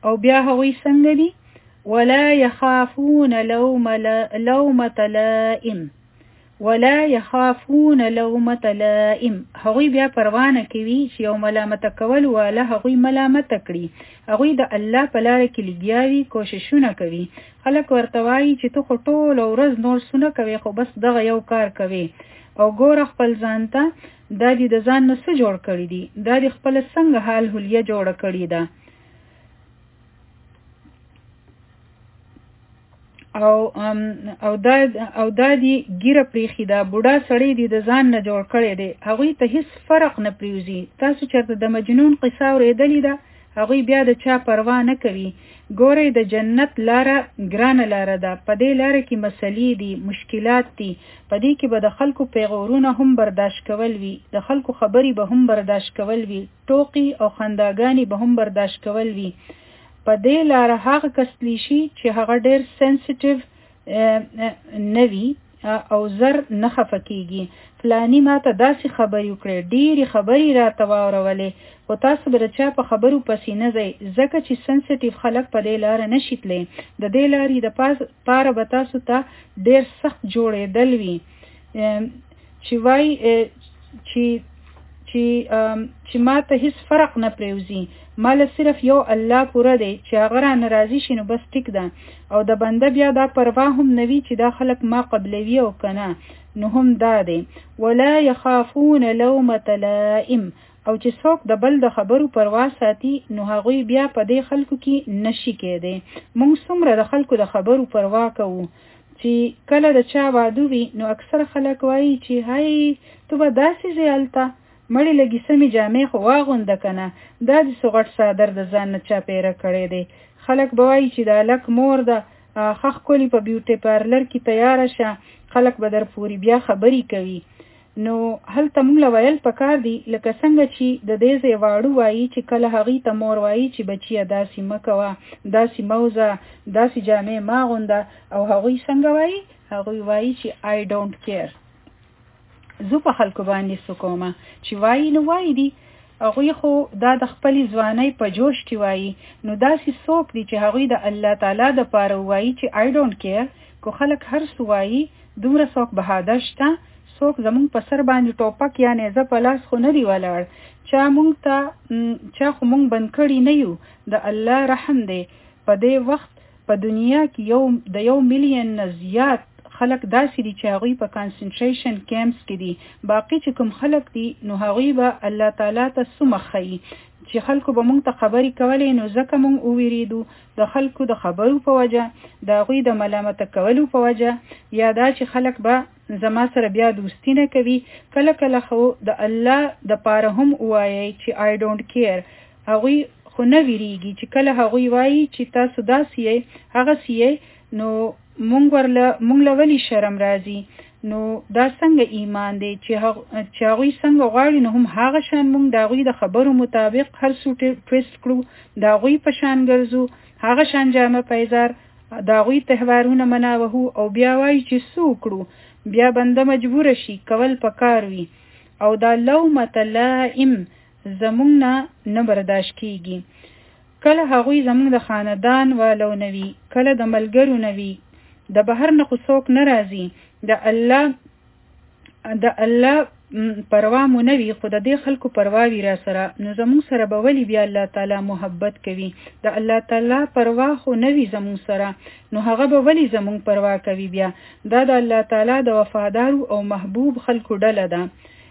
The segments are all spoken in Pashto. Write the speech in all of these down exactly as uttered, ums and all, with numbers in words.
او بیا هغوی څنګه دي؟ ولا يخافون لومة لائم ولا يخافون لومة لائم هغوی بیا پروا نه کوي چې یو ملامت کول والا هغوی ملامت کړي. هغوی د الله په لاره کې لګیاوي کوششونه کوي. خلک ورته وایي چې ته خو ټوله ورځ نور څه نه کوې خو بس دغه یو کار کوې او ګوره خپل ځان ته دا دې د ځان نه څه جوړ کړي دي، دا دې خپله څنګه حال حلیه جوړه کړې ده. او او دا او دا دی ګیره پریخي دا بوډا سړی دی د ځان نه جوړ کړی دی. هغوی ته هیڅ فرق نه پریوزي. تاسو چېرته د مجنون قصه اورېدلې ده؟ هغوی بیا د چا پروا نه کوي. ګورئ د جنت لاره ګرانه لاره ده. په دې لاره کې مسلې دي، مشکلات دي. په دې کې به د خلکو پیغورونه هم برداشت کول وي، د خلکو خبرې به هم برداشت کول وي، ټوقې او خنداګانې به هم برداشت کول وي. په دې لاره هغه کس تلی شي چې هغه ډېر سنسټیو نه وي او زر نه خفه کېږي. فلاني ما ته داسې خبرې وکړې، ډېرې خبرې راته واورولې، خو تاسو به د چا په خبرو پسې نه ځئ ځکه چې سنسټیو خلک په دې لاره نه شي تلی. د دې لارې د پاره به تاسو ته ډېر سخت جوړېدل وي چې وایي چې چې چې ما ته هیڅ فرق نه پریوزي، مال صرف یو الله پوره دی چې هغه را ناراضي شي نو بس ټیک ده. او د بنده بیا دا پروا هم نوي چې دا خلک ما قبلوي او کنه، نو هم دا دی. ولا يخافون لومة لائم او چې څوک د بل د خبرو پروا ساتي نو هغوی بیا په دې خلکو کې نشي کېدی. موږ څومره د خلکو د خبرو پروا کوو چې کله د چا واده وي نو اکثر خلک وایي چې هاي تو به داسې ځې هلته مړی لګي سمې جامې خو واغونده کنه، دا د سغټ صادر د ځان نه چا پیره کړی دی. خلک به وایي چې دا لک مور ده خخ کولی په بیوټي پارلر کې تیاره شه، خلک به در پوري بیا خبرې کوي. نو هلته موږ له ویل پکار دي لکه څنګه چې د دې ځای واړو وایي چې کله هغې ته مور وایي چې بچیه داسې مه کوه، داسې مه وځه، داسې جامې مه اغونده، او هغوی څنګه وایي؟ هغوی وایي چې I don't care. زه په خلکو باندې څه کومه چې وایي نو وایي دي، هغوی خو دا د خپلې ځوانۍ په جوش کې وایي. نو داسې څوک دي چې هغوی د الله تعالی دپاره وایي چې I don't care. کو خلک هر څه وایي دومره څوک بهادر شته، څوک زمونږ په سر باندې ټوپک یا نیزه په لاس خو نه دی ولاړ، چا مونږ ته چا خو مونږ بند کړي نه یو. د الله رحم دی. په دې وخت په دنیا کې یو د یو میلیون نه زیات خلک داسې دي چې هغوی په کانسنټریشن کیمپس کې دي. باقي چې کوم خلک دي نو هغوی به الله تعالی ته څومره ښیي چې خلکو به مونږ ته خبرې کولې نو ځکه مونږ وویریدو د خلکو د خبرو په وجه، د هغوی د ملامته کولو په وجه، یا دا چې خلک به زما سره بیا دوستی نه کوي. کله کله خو د الله د پاره هم وایي چې I don't care. هغوی خو نه ویریږي چې کله هغوی وایي چې تاسو داسې یې هغسې یې نو مونږ ورله مونږ له ولې شرم راځي. نو دا څنګه ایمان دی چې چې هغوی څنګه غواړي نو هم هغه شان مونږ د هغوی د خبرو مطابق هر څه ټویسټ کړو، د هغوی په شان ګرځو، هغه شان جامه پیزار، د هغوی تهوارونه مناوهو او بیا وایي چې څه وکړو. بیا بنده مجبور شي کول پکار وي. او دا لومة لائم زمونږ نه نه برداشت کیږي. کله هغوی زمونږ د خاندان والو نه وي، کله د ملګرو نه وي، د بهر نه خو څوک نه راځي، د الله د الله پروا مو نه وي، خو د دې خلکو پروا وي را سره، نو زمونږ سره به ولې بیا الله تعالی محبت کوي؟ د الله تعالی پروا خو نه وي زمونږ سره، نو هغه به ولې زمونږ پروا کوي بیا؟ دا د الله تعالی د وفادارو او محبوب خلکو ډله ده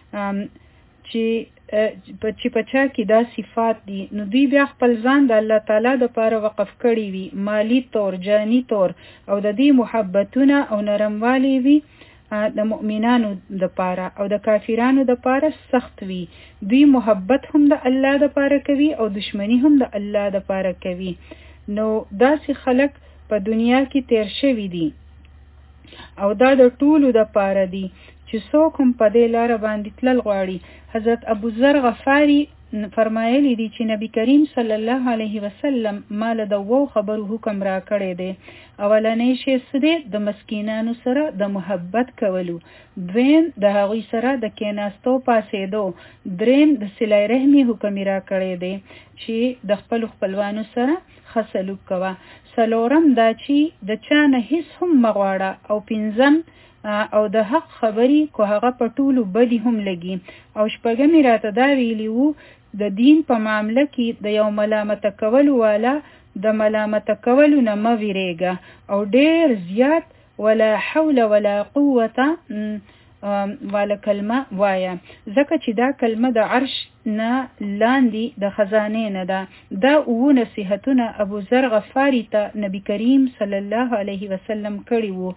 چې چې پچا کې دا صفات دي. نو دوی بیا خپل ځان د الله تعالی د پاره وقف کړي وي، مالی طور، جانی طور، او د دې محبتونه او نرموالی وي د مؤمنانو د پاره او د کافرانو د پاره سخت وي. دوی محبت هم د الله د پاره کوي او دشمنی هم د الله د پاره کوي. نو داسې خلک په دنیا کې تیر شوي دي او دا د ټولو د پاره دي چې څوک هم په دې لاره باندې تلل غواړي. حضرت ابو ذر غفاری فرمایلی دي چې نبی کریم صلی الله علیه وسلم مال د وو خبرو حکم را کړی دی. اولنې شی سده د مسکینانو سره د محبت کولو، دویم د هغوی سره د کیناستو پاسېدو، دریم د صله رحمي حکم را کړی دی چې د خپل خپلوانو سره ښه سلوک کوه. څلورم دا چې د چا نه هیڅ هم مغواړه، او پنځم او د حق خبري کو هغه په ټولو بدی هم لګي. او شپږم راته دا ویلی وو د دین په معامله کې د یو ملامت کولو والا د ملامت کولو نه مه ویریږه، او ډیر زیات ولا حول ولا قوه والا کلمه وایا، ځکه چې دا کلمه د عرش نه لاندې د خزانې نه ده. دا اوه نصیحتونه ابو ذر غفاری ته نبی کریم صلی الله علیه وسلم کړي وو.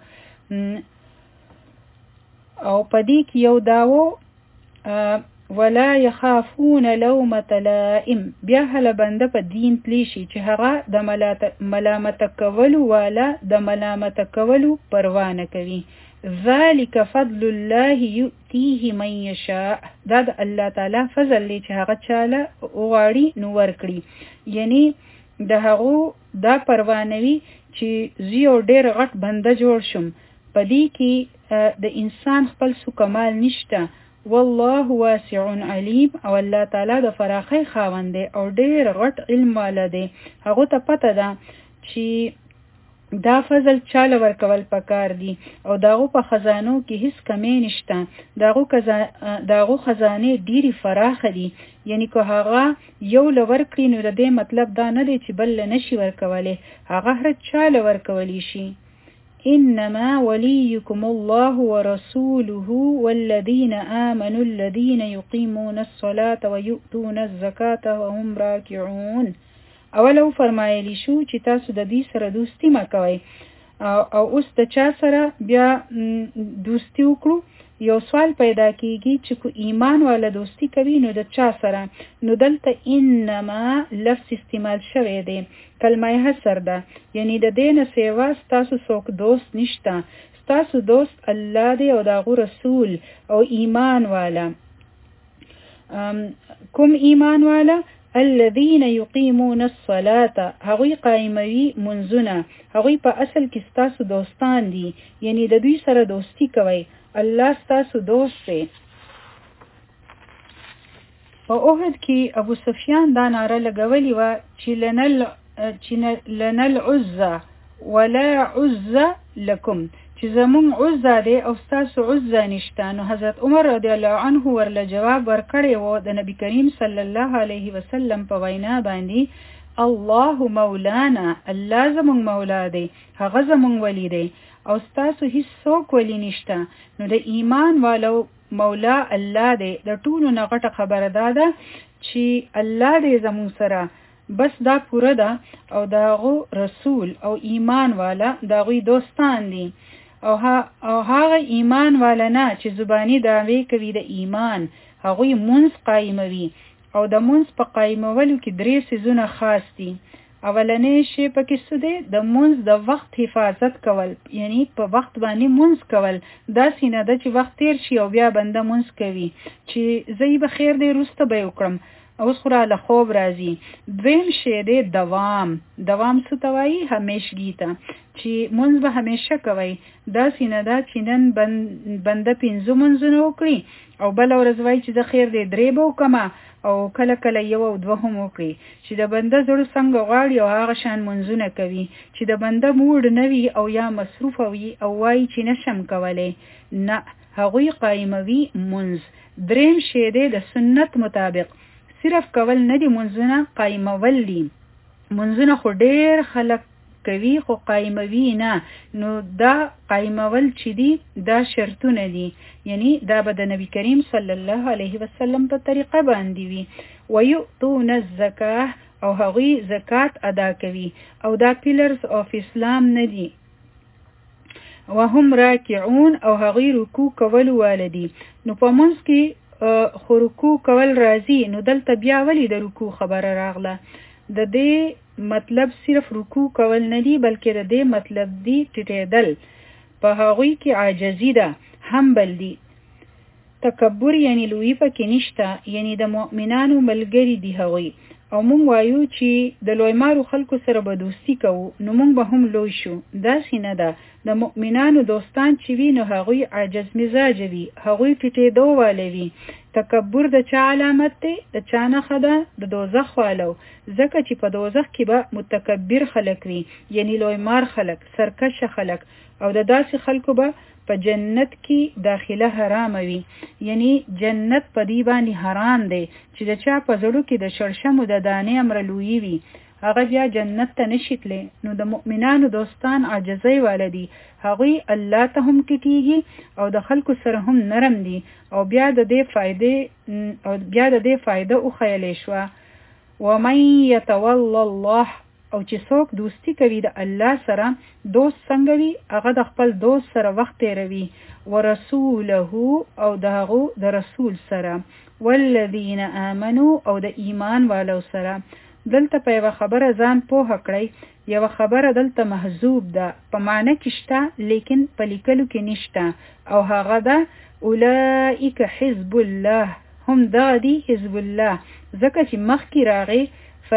او پدې کې یو داو ولا يخافون لومة لائم، بیا هله بنده په دین تلی شي چې هغه د ملامت کولو والا د ملامت کولو پروا نه کوي. ذالک فضل الله یؤتیه من یشاء، دا د الله تعالی فضل دی چې هغه چاله وغواړي نو ورکړي. یعنی د هغو دا پروانوي چې زیو ډیر غټ بنده جوړ شم، پدې کې د انسان خپل سو کمال نشته. والله واسع علیم، او الله تعالی د فراخی خاوند دی او ډیر غټ علم والا دی. هغه ته پته ده چې دا فضل چاله ورکول پکار دی، او داغو په خزانو کې هیڅ کمی نشته. داغو داغو خزانه ډیری فراخ دي، یعنی که هغه یو لور کړي نو د دې مطلب دا نه دی چې بل نشي ورکولی، هغه هر چاله ورکولی شي. انما وليكم الله ورسوله والذين آمنوا الذين يقيمون الصلاة ويؤتون الزكاة وهم راكعون. اولو فرمایلی شو چې تاسو د دې سره دوستی مکوئ، او اوس د چا سره بیا دوستی وکړو. یو سوال پیدا کیږي چې کو ایمان والا دوستی کوي نو د چا سره؟ نو دلته انما لفظ استعمال شوی دی، کلمه حصر ده، یعنی د دین سیوا ستاسو څوک دوست نشته، ستاسو دوست الله دی او داغو رسول او ایمان والا. کوم ایمان والا؟ الذين يقيمون الصلاة، هغوی قائموي منځونه، هغوی په اصل کې ستاسو دوستان دي، یعنی د دوی سره دوستی کوي، الله ستاسو دوست دی. په احد کې ابو سفیان دا ناره لګولی و چې لنل عزة ولا عزة لكم، چې زمون عزة دی او ستاسو عزة نشته. نو حضرت عمر رضی الله عنه ورله جواب ورکړی و د نبی کریم صلی الله علیه وسلم په وینا باندې، الله مولانا، الله زمون مولا دی، هغه زمون ولی دی، او ستاسو هیڅ څوک ولی نشته. نو د ایمان والو مولا الله دی. د ټولو نه غټه خبره دا ده چې الله دی زمون سره، بس دا پوره ده. او داغو رسول او ایمان والا داغوی دوستان دي، او هغه ایمان والا نه چې زبانی دعوی کوي د ایمان، هغوی منځ قائموي. او د منځ په قائمولو کې درې څیزونه خاص دي. اولنې شی پکې څه دی؟ د منځ د وخت حفاظت کول، یعنی په وخت باندې منځ کول. دا سینه ده چې وخت تیر شي او بیا بنده منځ کوي چې زه به خیر دی وروسته به وکړم، اوس خو راله خوب راځي. دویم شی دی دوام. دوام څه ته وایي؟ همیشګي ته، چې منځ به همیشه کوي. دا سینه ده چې نن بنده پنځه منځونه وکړي او بل ورځ وایي چې زه خیر دی درې به وکړمه، او کله کله یو او دوه هم وکړي. چې د بنده زړه څنګه غواړي او هغه شان منځونه کوي. چې د بنده موډ نه وي او یا مصروف وي او وایي چې نشم کولی، نه، هغوی قائموي منځ. دریم شی دی د سنت مطابق، صرف کول نه دی منځونه، قائمول دي. منځونه خو ډیر خلک کوي خو قائموي نه. نو دا قائمول چې دي دا شرطونه دي، یعنی دا به د نبی کریم صلی الله علیه وسلم په طریقه باندې وي. ویؤتون الزکاه، او هغوی زکات ادا کوي، او دا پیلرز آف اسلام نه دي. وهم راکعون، او هغوی رکوع کول والدي. نو په منځ کې خو رکوع کول راځي، نو دلته بیا ولی د رکوع خبره راغله؟ د دې مطلب صرف رکوع کول نه دی، بلکې د دې مطلب دی ټیټېدل. په هغوی کې عاجزي ده، همبل دي. تکبر یعنی لوی پکې نشته، یعنی د مؤمنانو ملګری دی هغوی. او مونږ وایو چې د لویمارو خلکو سره به دوستی کوو نو مونږ به هم لوی شو. داسې نه ده. د مؤمنانو دوستان چې وي نو هغوی عاجز مزاج وي، هغوی ټیټېدو والی وي. تکبر د چا علامت دی؟ د چا نښه ده؟ د دوزخ والو. ځکه چې په دوزخ کې به متکبر خلک وي، یعنی لویمار خلک، سرکشه خلک، او د داسې خلکو به په جنت کې داخله حرام وي، یعنی جنت په دی باندې حرام دی چې د چا په زړه کې د شړشمو د دانې امر لوی وي هغه بیا جنت ته نشي تللی. نو د مؤمنانو دوستان عاجزۍ والا دي، هغوی الله ته هم ټیټیږي او د خلکو سره هم نرم دي. او بیا د دې فائدې او بیا د دې فائده او خیالې شوه ومن يتول الله، او چې څوک دوستی کوي د الله سره، دوست څنګه وي؟ هغه د خپل دوست سره وخت تیروي. ورسوله، او دغه د رسول سره. والذین آمنوا، او د ایمان والو سره. دلته په یوه خبره ځان پوهه کړئ. یوه خبره دلته محذوب ده، په معنی کې شته لیکن په لیکلو کې نشته، او هغه ده اولئک حزب الله، هم دغه دی حزب الله. ځکه چې مخکې راغی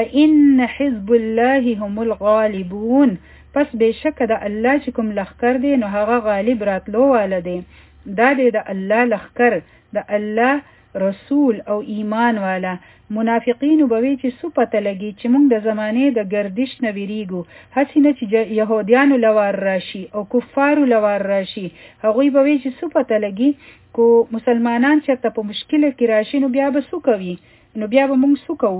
فإن حزب الله هم الغالبون، پس بشک د الله چې کوم لخر دی نو هغه غالب راتلو والا دی. دا دی د الله لخر، د الله رسول او ایمان والا. منافقین به چې سو پته لګي چې موږ د زمانه د گردش نه ویریږو، هڅه نه چې يهوديانو لوار راشي او کفارو لوار راشي. هغوی به چې سو پته لګي کو مسلمانان چې ته په مشکله کې راشي نو بیا به سو کوي، نو بیا به موږ سو کوو.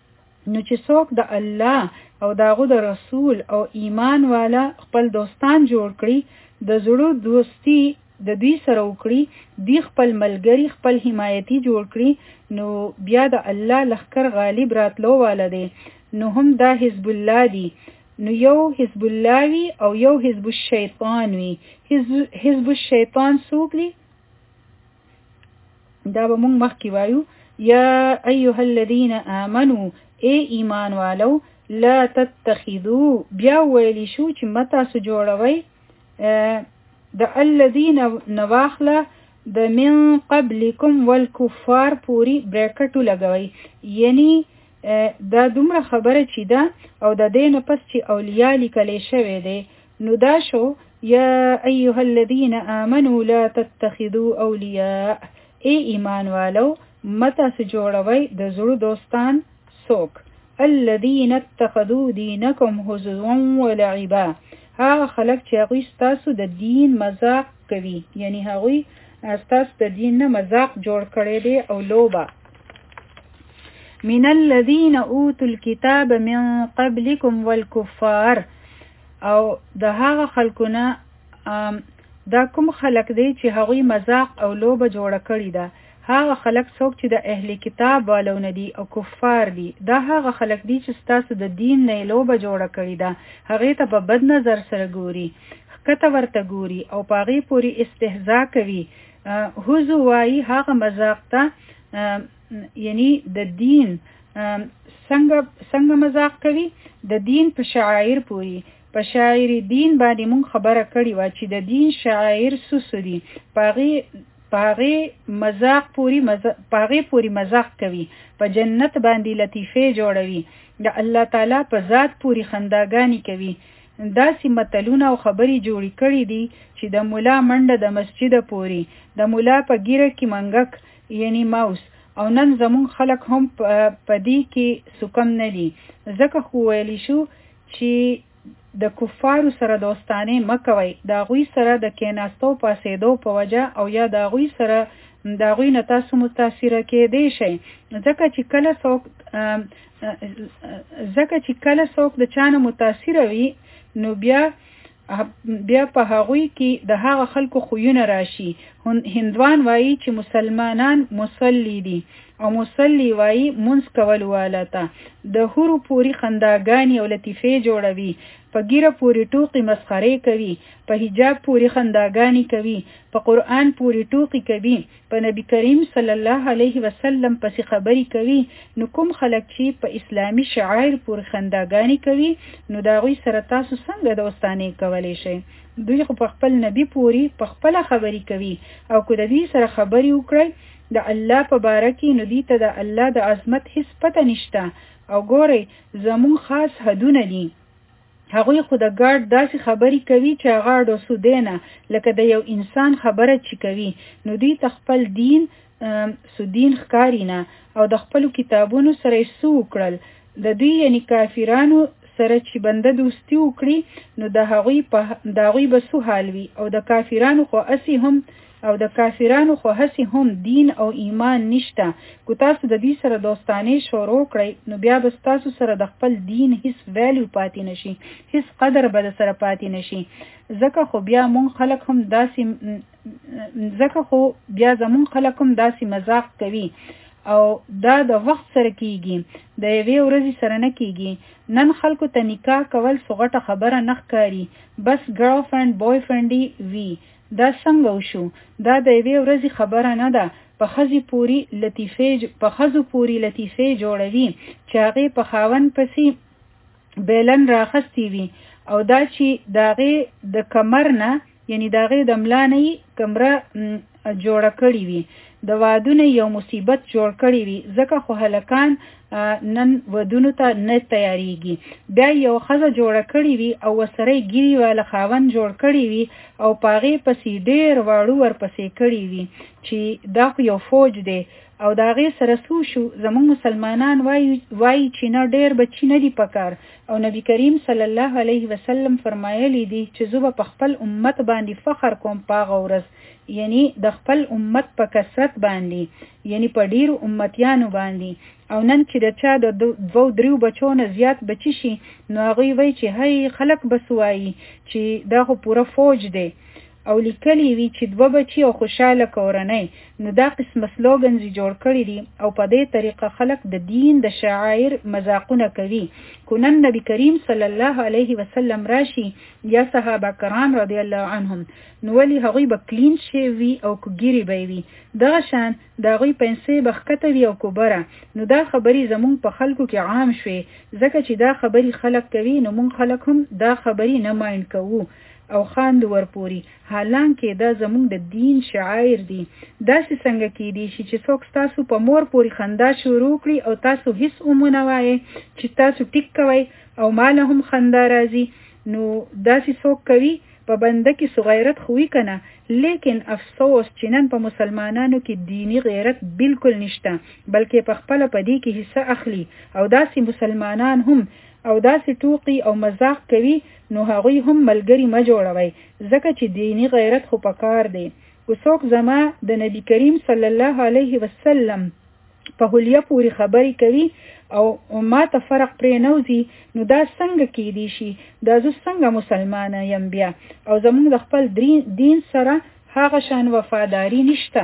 نو چې څوک د الله او داغه د رسول او ایمان والا خپل دوستان جوړ کړي، د زړه دوستی د دوی سره وکړي، دی خپل ملګری خپل حمایتي جوړ کړي، نو بیا د الله لخر غالب راتلو والا دی. نو هم دا حزب الله دی. نو یو حزب الله وی او یو حزب الشیطان وی. حزب الشیطان څوک دی؟ دا به موږ مخکې وایو. یا ایها الذین آمنوا، ای ایمان والو، لا تتخذو، بیا ویلی شو چې متاسو جوړوي د الذین نواخله د من قبلکم والکفار پوری بریکټو لګوي، یعنی دا دومره خبره چې ده او د دې نه پس چې اولیاء لیکلی شوی دی. نو دا شو یا ایها الذین آمنوا لا تتخذو اولیاء، ای ایمان والو متاسو جوړوي د زړه دوستان. څوک؟ الذین اتخذوا دینکم هزوا ولعبا، هغه خلک چې هغوی ستاسو د دین مذاق کوي، یعنی هغوی ستاسو د دین نه مذاق جوړ کړی دی او لوبه. من الذین اوتوا الکتاب من قبلکم والکفار، او د هغه خلکونه دا کوم خلک دی چې هغوی مذاق او لوبه جوړه کړی ده. هغه خلک څوک چې د اهل کتاب والونه دي او کفار دي، دا هغه خلک دي چې ستاسو د دین نه لوبه جوړه کړی ده، هغې ته په بد نظر سره ګوري، ښکته ورته ګوري او په هغې پورې استهزا کوي. هزو وایي هغه مذاق ته، یعنی د دین څنګه څنګه مذاق کوي؟ د دین په شعائر پورې. په شاعر دین باندې مونږ خبره کړې وه چې د دین شعائر سوسو دي، په هغې پاغه مذاق پوری مذاق پاغه پوری مذاق کوي، په جنت باندې لطیفه جوړوي، د الله تعالی په ذات پوری خنداګانی کوي. داسې متلونه او خبري جوړی کړي دي چې د مولا منډه د مسجد پوری، د مولا په ګیره کې منګک یعنی ماوس. او نن زمون خلک هم په دې کې سکم نه دي. ځکه خو ویلی شو چې د کفارو سره دوستانه مکوي، دا غوی سره د کیناستو پاسېدو په وجه او یا دا غوی سره دا غوی نه تاسو متاثر کېدئ شئ. ځکه چې کله څوک ځکه چې کله څوک د چانه متاثر وي نو بیا بیا په هغوی کې د هغه خلکو خویونه راشي. هندوان وایي چې مسلمانان مصلی دي او مصلی وایي منځ کول والا ته د هورو پوری خنداګانی او لطیفه جوړوي. په ګیره پورې ټوقي مسخرې کوي، په حجاب پورې خنداګانې کوي، په قرآن پورې ټوقي کوي، په نبی کریم صلی الله علیه وسلم پسې خبرې کوي، نو کوم خلک چې په اسلامی شعائر پورې خنداګانې کوي نو دا غوي سره تاسو څنګه دوستانه کولای شئ؟ دوی خو په خپل نبی پورې په خپل خبرې کوي او کو د دې سره خبرې وکړي د الله په باره کې نو دې ته د الله د عظمت هیڅ پته نشته. او ګورئ زمون خاص حدونه دي. هغوی خو د ګارد داسې خبرې کوي چې هغه ډو سودینه لکه د یو انسان خبره چې کوي نو دوی ته خپل دین سودین ښکاري نه او د خپلو کتابونو سره یې څه وکړل. د دوی یعنی کافرانو سره چې بنده دوستی وکړي نو د هغوی په د هغوی به څه حال وي. او د کافرانو خو اسی هم او د کافرانو خو هسې هم دین او ایمان نشته. کو تاسو د دې سره دوستانه شروع کړئ نو بیا به تاسو سره د خپل دین هیڅ ویلیو پاتې نشي، هیڅ قدر به سره پاتې نشي. ځکه خو بیا مون خلک هم داسې ځکه خو بیا زمون خلک هم داسې مذاق کوي او دا د وخت سره کیږي، د یوې ورځې سره نه کیږي. نن خلکو ته نکاح کول څه غټه خبره نه ښکاري، بس ګرل فرند بوای فرندي وي. دا څنګه وشو؟ دا د یوې ورځې خبره نه ده. په ښځې پورې لطیفې په ښځو پورې لطیفې جوړوي چې هغې په خاوند پسې بیلن راخستی وي او دا چې د هغې د کمر نه یعنی د هغې د ملا نه یې کمره جوړه کړې وي، د وادونه یو مصیبت جوړ کړی وي. ځکه خو هلکان نن ودونو ته نه تیاریږي. بیا یو ښځه جوړه کړی وي او ورسره یې ګیري والا خاوند جوړ کړی وي او په هغې پسې ډېر واړو ورپسې کړي وي چې دا خو یو فوج دی او د هغې سره څه شو. زموږ مسلمانان وایي وایي چې نه ډېر بچي نه دي پکار او نبی کریم صلی الله علیه وسلم فرمایلی دي چې زه به په خپل امت باندې فخر کوم په هغه ورځ، یعنی د خپل امت په کثرت باندې، یعنی په ډیرو امتیانو باندې. او نن چې د چا د دوو دریو بچو نه زیات بچی شي نو هغوی وایي چې هی خلک بس وایي چې دا خو پوره فوج دی او لیکلی وي چې دوه بچي او خوشحاله کورنۍ. نو دا قسمه سلوګنز جوړ کړي دي او په دې طریقه خلک د دین د شعائر مذاقونه کوي. کو نن نبی کریم صلی الله علیه وسلم راشي یا صحابه کرام رضی الله عنهم نو ولی هغوی به کلین شوي او کوګیری به وي، دغه شان د هغوی پیسې به ښکته وي او کوبره. نو دا خبرې زمونږ په خلکو کې عام شوې، ځکه چې دا خبرې خلک کوي نو مونږ خلک هم دا خبرې نه مایند کوو او خاند ورپوري، حالانکه دا زمونږ د دین شعائر دي. داسې څنګه کېدی شي چې څوک تاسو په مور پورې خندا شروع کړي او تاسو هیڅ اومونه وایي چې تاسو ټیک کوئ او ماله هم خندا راځي؟ نو داسې څوک کوي په بنده کې سو غیرت خوی کنه. لیکن افسوس چې نن په مسلمانانو کې دینی غیرت بالکل نشته، بلکې په خپل پدې کې حصہ اخلي او داسې مسلمانان هم او داسې ټوقي او مذاق کوي نو هغوی هم ملګری ما جوړوي، ځکه چې دینی غیرت خو پکار دی. وڅوک زما د نبی کریم صلی الله علیه وسلم په هلیه پوری خبرې کوي او ما ته فرق پرې نوځي نو دا څنګه کېدی شي؟ دا زه څنګه مسلمانه یم بیا او زموږ د خپل دین سره هغه شان وفاداری نشته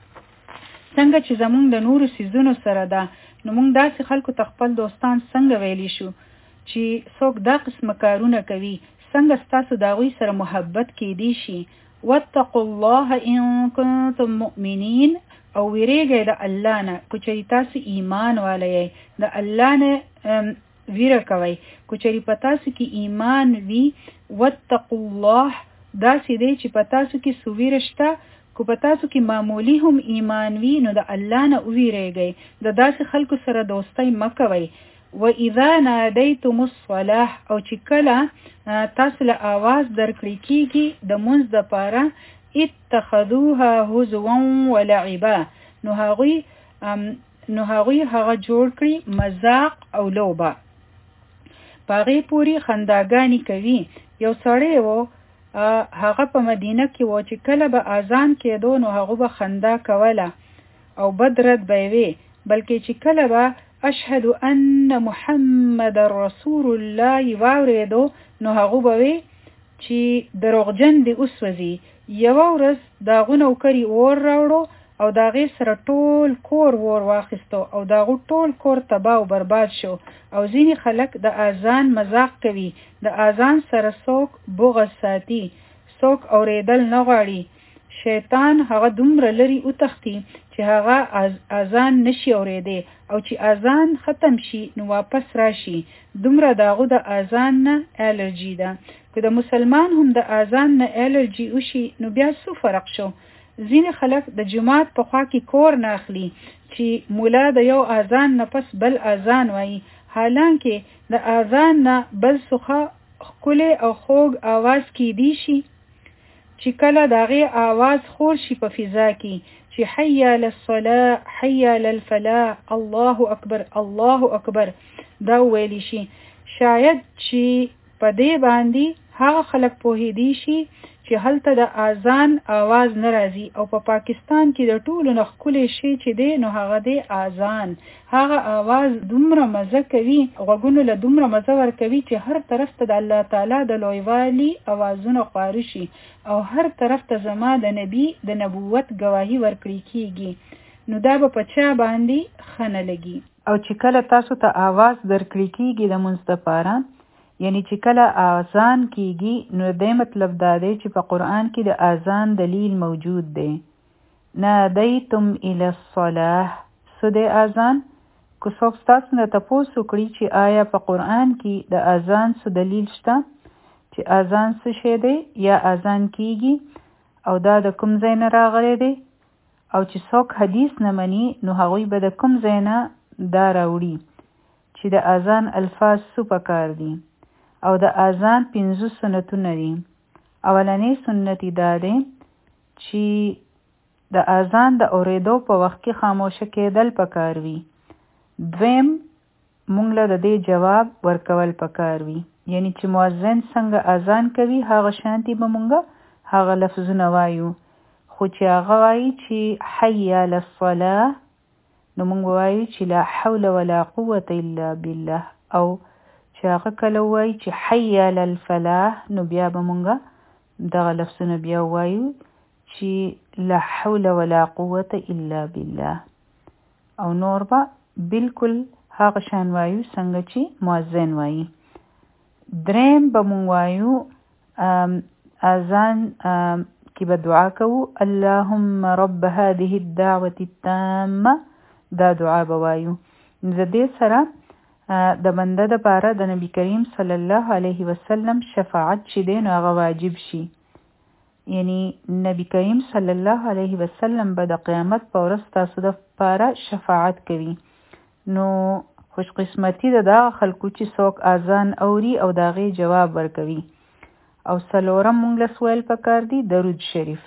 څنګه چې زموږ د نورو سیزونو سره ده. نو موږ داسې خلکو ته خپل دوستان څنګه ویلی شو چې څوک دا قسمه کارونه کوي؟ څنګه ستاسو د هغوی سره محبت کېدی شي؟ واتقوا الله ان کنتم مؤمنین، او ویریږئ د الله نه که چېرې تاسو ایمان والی یئ، د الله نه ویره کوئ. که چېرې په تاسو کې ایمان وي، واتقوا الله داسې دی چې په تاسو کې څه ویره شته. که په تاسو کې معمولی هم ایمان وي نو د الله نه وویریږئ، د داسې خلکو سره دوستۍ مه کوئ. وَإِذَا نَادَيْتُمُ الصَّلَاةَ، او چې کله تاسو له آواز درکړی کیږي د مونځ دپاره، اتخذوها هزوا ولعبا، نو هغوی نو هغوی هغه جوړ کړي مذاق او لوبه، په هغې پورې خنداګانې کوي. یو سړی و هغه په مدینه کې و چې کله به اذان کېدو نو هغه به خندا کوله او بد رد به یې وي، بلکې چې کله به اشهد ان محمد رسول الله واورېدو نو هغه به وي چې دروغجن دی اوسوځي. یوه ورځ د هغه نوکري اور راوړو او د هغې سره ټول کور ور واخیستو او د هغو ټول کور تباه او برباد شو. او ځینې خلک د اذان مذاق کوي. د اذان سره څوک بغض ساتي، څوک اورېدل نه غواړي. شیطان هغه دومره لري وتښتي چې هغه اذان نشي اورېدی، او چې اذان ختم شي نو واپس راشي. دومره د هغو د اذان نه الرجي ده. که د مسلمان هم د اذان نه الرجي وشي نو بیا څه فرق شو؟ ځینې خلک د جماعت په خوا کې کور نه اخلي چې مولا د یو اذان نه پس بل اذان وایي، حالانکه د اذان نه بل څخه ښکلی او خوږ آواز کیدی شي چې کله د هغې آواز خور شي په فضا کې، چې حي علی الصلاة، حي علی الفلاح، الله اکبر، الله اکبر دا ویلی شي. شاید چې په دې باندې هغه خلک پوهېدی شي چې هلته د اذان آواز نه راځي. او په پا پاکستان کې د ټولو نه ښکلی شی چې دی نو هغه دی اذان. هغه آواز دومره مزه کوي، غوږونو له دومره مزه ورکوي چې هر طرف ته د الله تعالی د لویوالي آوازونه خپاره شي او هر طرف ته زما د نبی د نبوت گواهی ورکړي کیږي. نو دا به په چا باندې ښه نه لګي. او چې کله تاسو ته آواز درکړي کیږي د منځ دپاره، یعنی چې کله اذان کیږي، نو دې مطلب دا دی چې په قرآن کې د اذان دلیل موجود دی. نادیتم الی الصلاة، څه دی اذان؟ که څوک ستاسو نه تپوس وکړي چې آیا په قرآن کې د اذان څه دلیل شته چې اذان څه شی دی یا اذان کیږي او دا د کوم ځای نه راغلی دی، او چې څوک حدیث نه مني نو هغوی به د کوم ځای نه دا راوړي چې د اذان الفاظ څه پکار دي. او د اذان پنځه سنتونه دي. اولنی سنت دا دی چې د اذان د اورېدو په وخت کې خاموشه کېدل پکار وي. دویم، مونږ له د دې جواب ورکول پکار وي، یعنی چې مؤذن څنګه اذان کوي هغه شانتي به مونږ هغه لفظونه وایو، خو چې هغه وایي چې حي علی الصلاة نو مونږ وایو چې لا حول ولا قوة الا بالله، او چې هغه کله وایي چې حي علی الفلاح نو بیا به مونږ دغه لفظونه بیا وایو چې لا حول ولا قوة الا بالله، او نور به بالکل هغه شان وایو څنګه چې مؤذن وایي. دریم به مونږ وایو اذان کې به دعا کوو اللهم رب هذه الدعوة التامة، دا دعا به وایو. د دې سره د بنده د پاره د نبی کریم صلی الله علیه وسلم شفاعت چې دی نو هغه واجب شي. یعنی نبی کریم صلی الله علیه وسلم به د قیامت په ورځ تاسو د پاره شفاعت کوي. نو خوش قسمتی د دغه خلکو چې څوک اذان اوري او د هغې جواب ورکوي. او څلورم مونږ له سویل پکار دي درود شریف.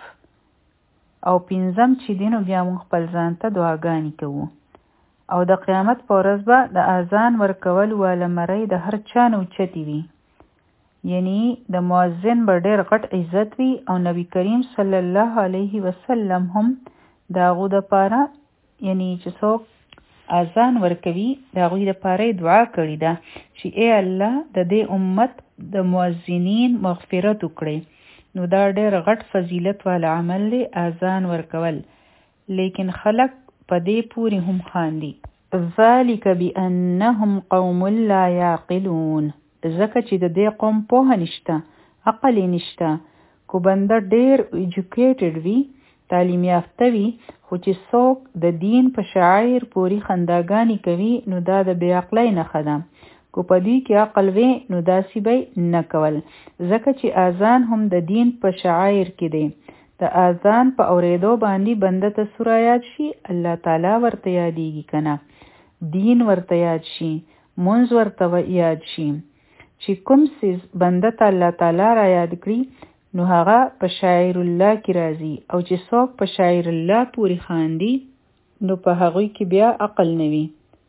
او پنځم چې دی نو بیا مونږ خپل ځان ته دعاګانې کوو. او د قیامت په ورځ به د اذان ورکول واله مرۍ د هر چا نه اوچتې وي، یعنی د مؤذن به ډېر غټ عزت وي. او نبی کریم صلی الله علیه وسلم هم د هغو دپاره یعنی چې څوک اذان ورکوي د هغوی دپاره یې دعا کړې ده چې ای الله د دې امت د مؤذنین مغفرت وکړي. نو دا ډېر غټ فضیلت والا عمل دی اذان ورکول، لیکن خلک په دې پورې هم خاندي. ذلک بانهم قوم لا یعقلون، ځکه چې د دې قوم پوهه نشته، عقل یې نشته. کو بنده ډېر ایجوکیټډ وي، تعلیم یافته وي، خو چې څوک د دین په شعائر پورې خنداګانې کوي نو دا د بې عقلۍ نښه ده. کو په دوی کې عقل وي نو داسې به نه کول، ځکه چې اذان هم د دین په شعائر کې دی. د اذان په اورېدو باندې بنده ته سوره یاد شي، الله تعالی ورته یادېږي که نه، دین ورته یاد شي، منځ ورته یاد شي. چې کوم څیز بنده ته الله تعالی را یاد کړي نو هغه په شاعر الله کې راځي، او چې څوک په شاعر الله پورې خاندي نو په هغوی کې بیا عقل نه وي.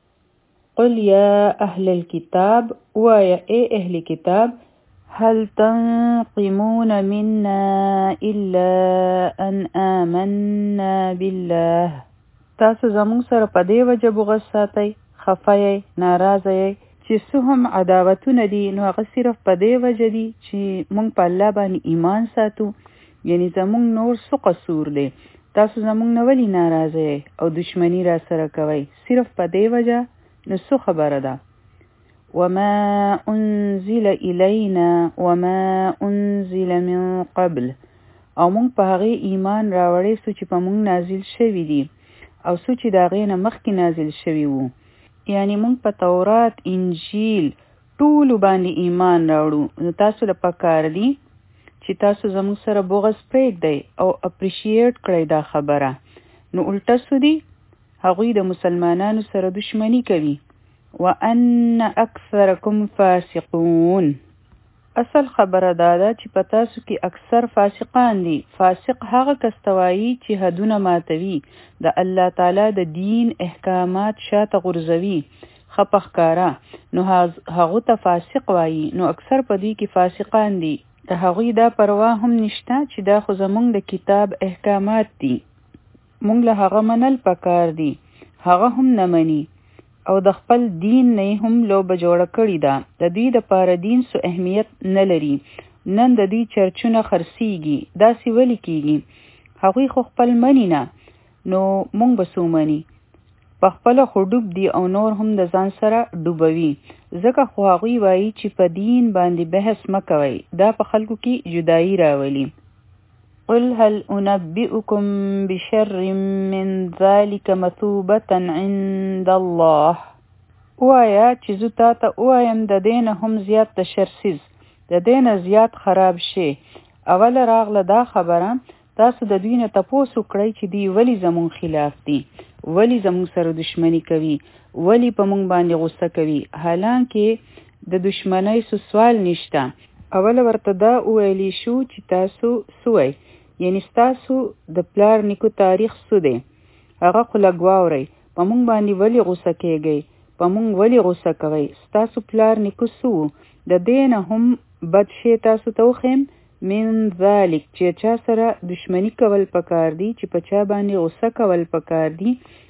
قل یا اهل الكتاب، وایه ای اهل کتاب، هل تنقمون منا الا ان آمنا بالله، تاسو زموږ سره په دې وجه بغض ساتئ، خفه یې، ناراضه یې چې څه هم عداوتونه دي نو هغه صرف په دې وجه دي چې موږ په الله باندې ایمان ساتو. یعنی زموږ نور څه قصور دی؟ تاسو زمونږ نه ولې ناراضه او دشمنی را سره کوئ صرف په دې وجه نو څه خبره ده وما انزل الینا وما انزل من قبل او مونږ په هغه ایمان راوړې سو چې په مونږ نازل شوی دي او سو چې د هغې نه مخکې نازل شوي وو یعنی مونږ په تورات انجیل ټولو باندې ایمان راوړو نو تاسو له پکار دي چې تاسو زموږ سره بغض پرېږدئ او اپریشیټ کړئ دا خبره نو الټه سو دي هغوی د مسلمانانو سره دشمنی کوي وان اکثرکم فاسقون اصل خبره دا ده چې په تاسو کې اکثر فاسقان دي فاسق هغه کس ته وایي چې حدونه ماتوي د الله تعالی د دین احکامات شاته غورځوي ښه په ښکاره نو هغو ته فاسق وایي نو اکثر په دوی کې فاسقان دي د هغوی دا پروا هم نشته چې دا خو زمونږ د کتاب احکامات دي مونږ له هغه منل پکار دي هغه هم نه مني او د خپل دین نه هم لوبه جوړه کړې ده د دوی د پاره دین سو اهمیت نه لري نن د دوی چرچونه خرڅیږي داسې ولې کیږي هغوی خو خپل مني نه نو مونږ به څو مني په خپله خو ډوب دي او نور هم د ځان سره ډوبوي ځکه خو هغوی وایي چې په دین باندې بحث مه کوئ دا په خلکو کې جدایي راولي قل هل انبئكم بشر من ذلك مثوبة عند الله وایا چې زه تاته ووایم د دې نه هم زیات د شر څیز د دې نه زیات خراب شي اوله راغله دا خبره تاسو د دوی نه تپوس وکړئ چې دوی ولې زموږ خلاف دي ولې زموږ سره دشمنی کوي ولې په موږ باندې غصه کوي حالانکه د دشمنۍ څه سوال نشته اوله ورته دا وویلی شو چې تاسو سوئ یعنی ستاسو د پلار نیکو تاریخ څه دی هغه خو لږ واورئ په موږ باندې ولې غوسه کیږئ په موږ ولې غوسه کوئ ستاسو پلار نیکو څه وو د دې نه هم بد شی تاسو ته وښیم من ذلک چې چا سره دشمنی کول پکار دي چې په چا باندې غوسه کول پکار دي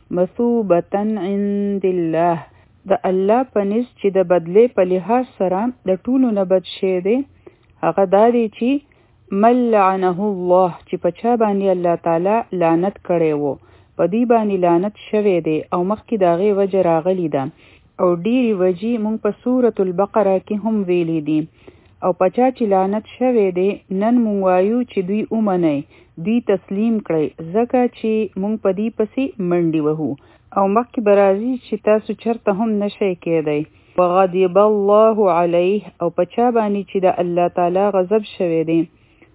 مثوبة عند الله د الله په نس چې د بدلې په لحاظ سره د ټولو نه بد شی دی هغه دا دی چې من لعنه الله چې په چا باندې الله تعالی لعنت کړی وو په دې باندې لعنت شوی دی او مخکې د هغې وجه راغلی ده او ډېرې وجې موږ په سورة البقره کې هم ویلي دي او په چا چې لعنت شوی دی نن موږ وایو چې دوی ومنئ دوی تسلیم کړئ ځکه چې موږ په دې پسې منډې وهو او مخکې به راځي چې تاسو چرته هم نشئ کېدی وغضب الله علیه او په چا باندې چې د الله تعالی غضب شوی دی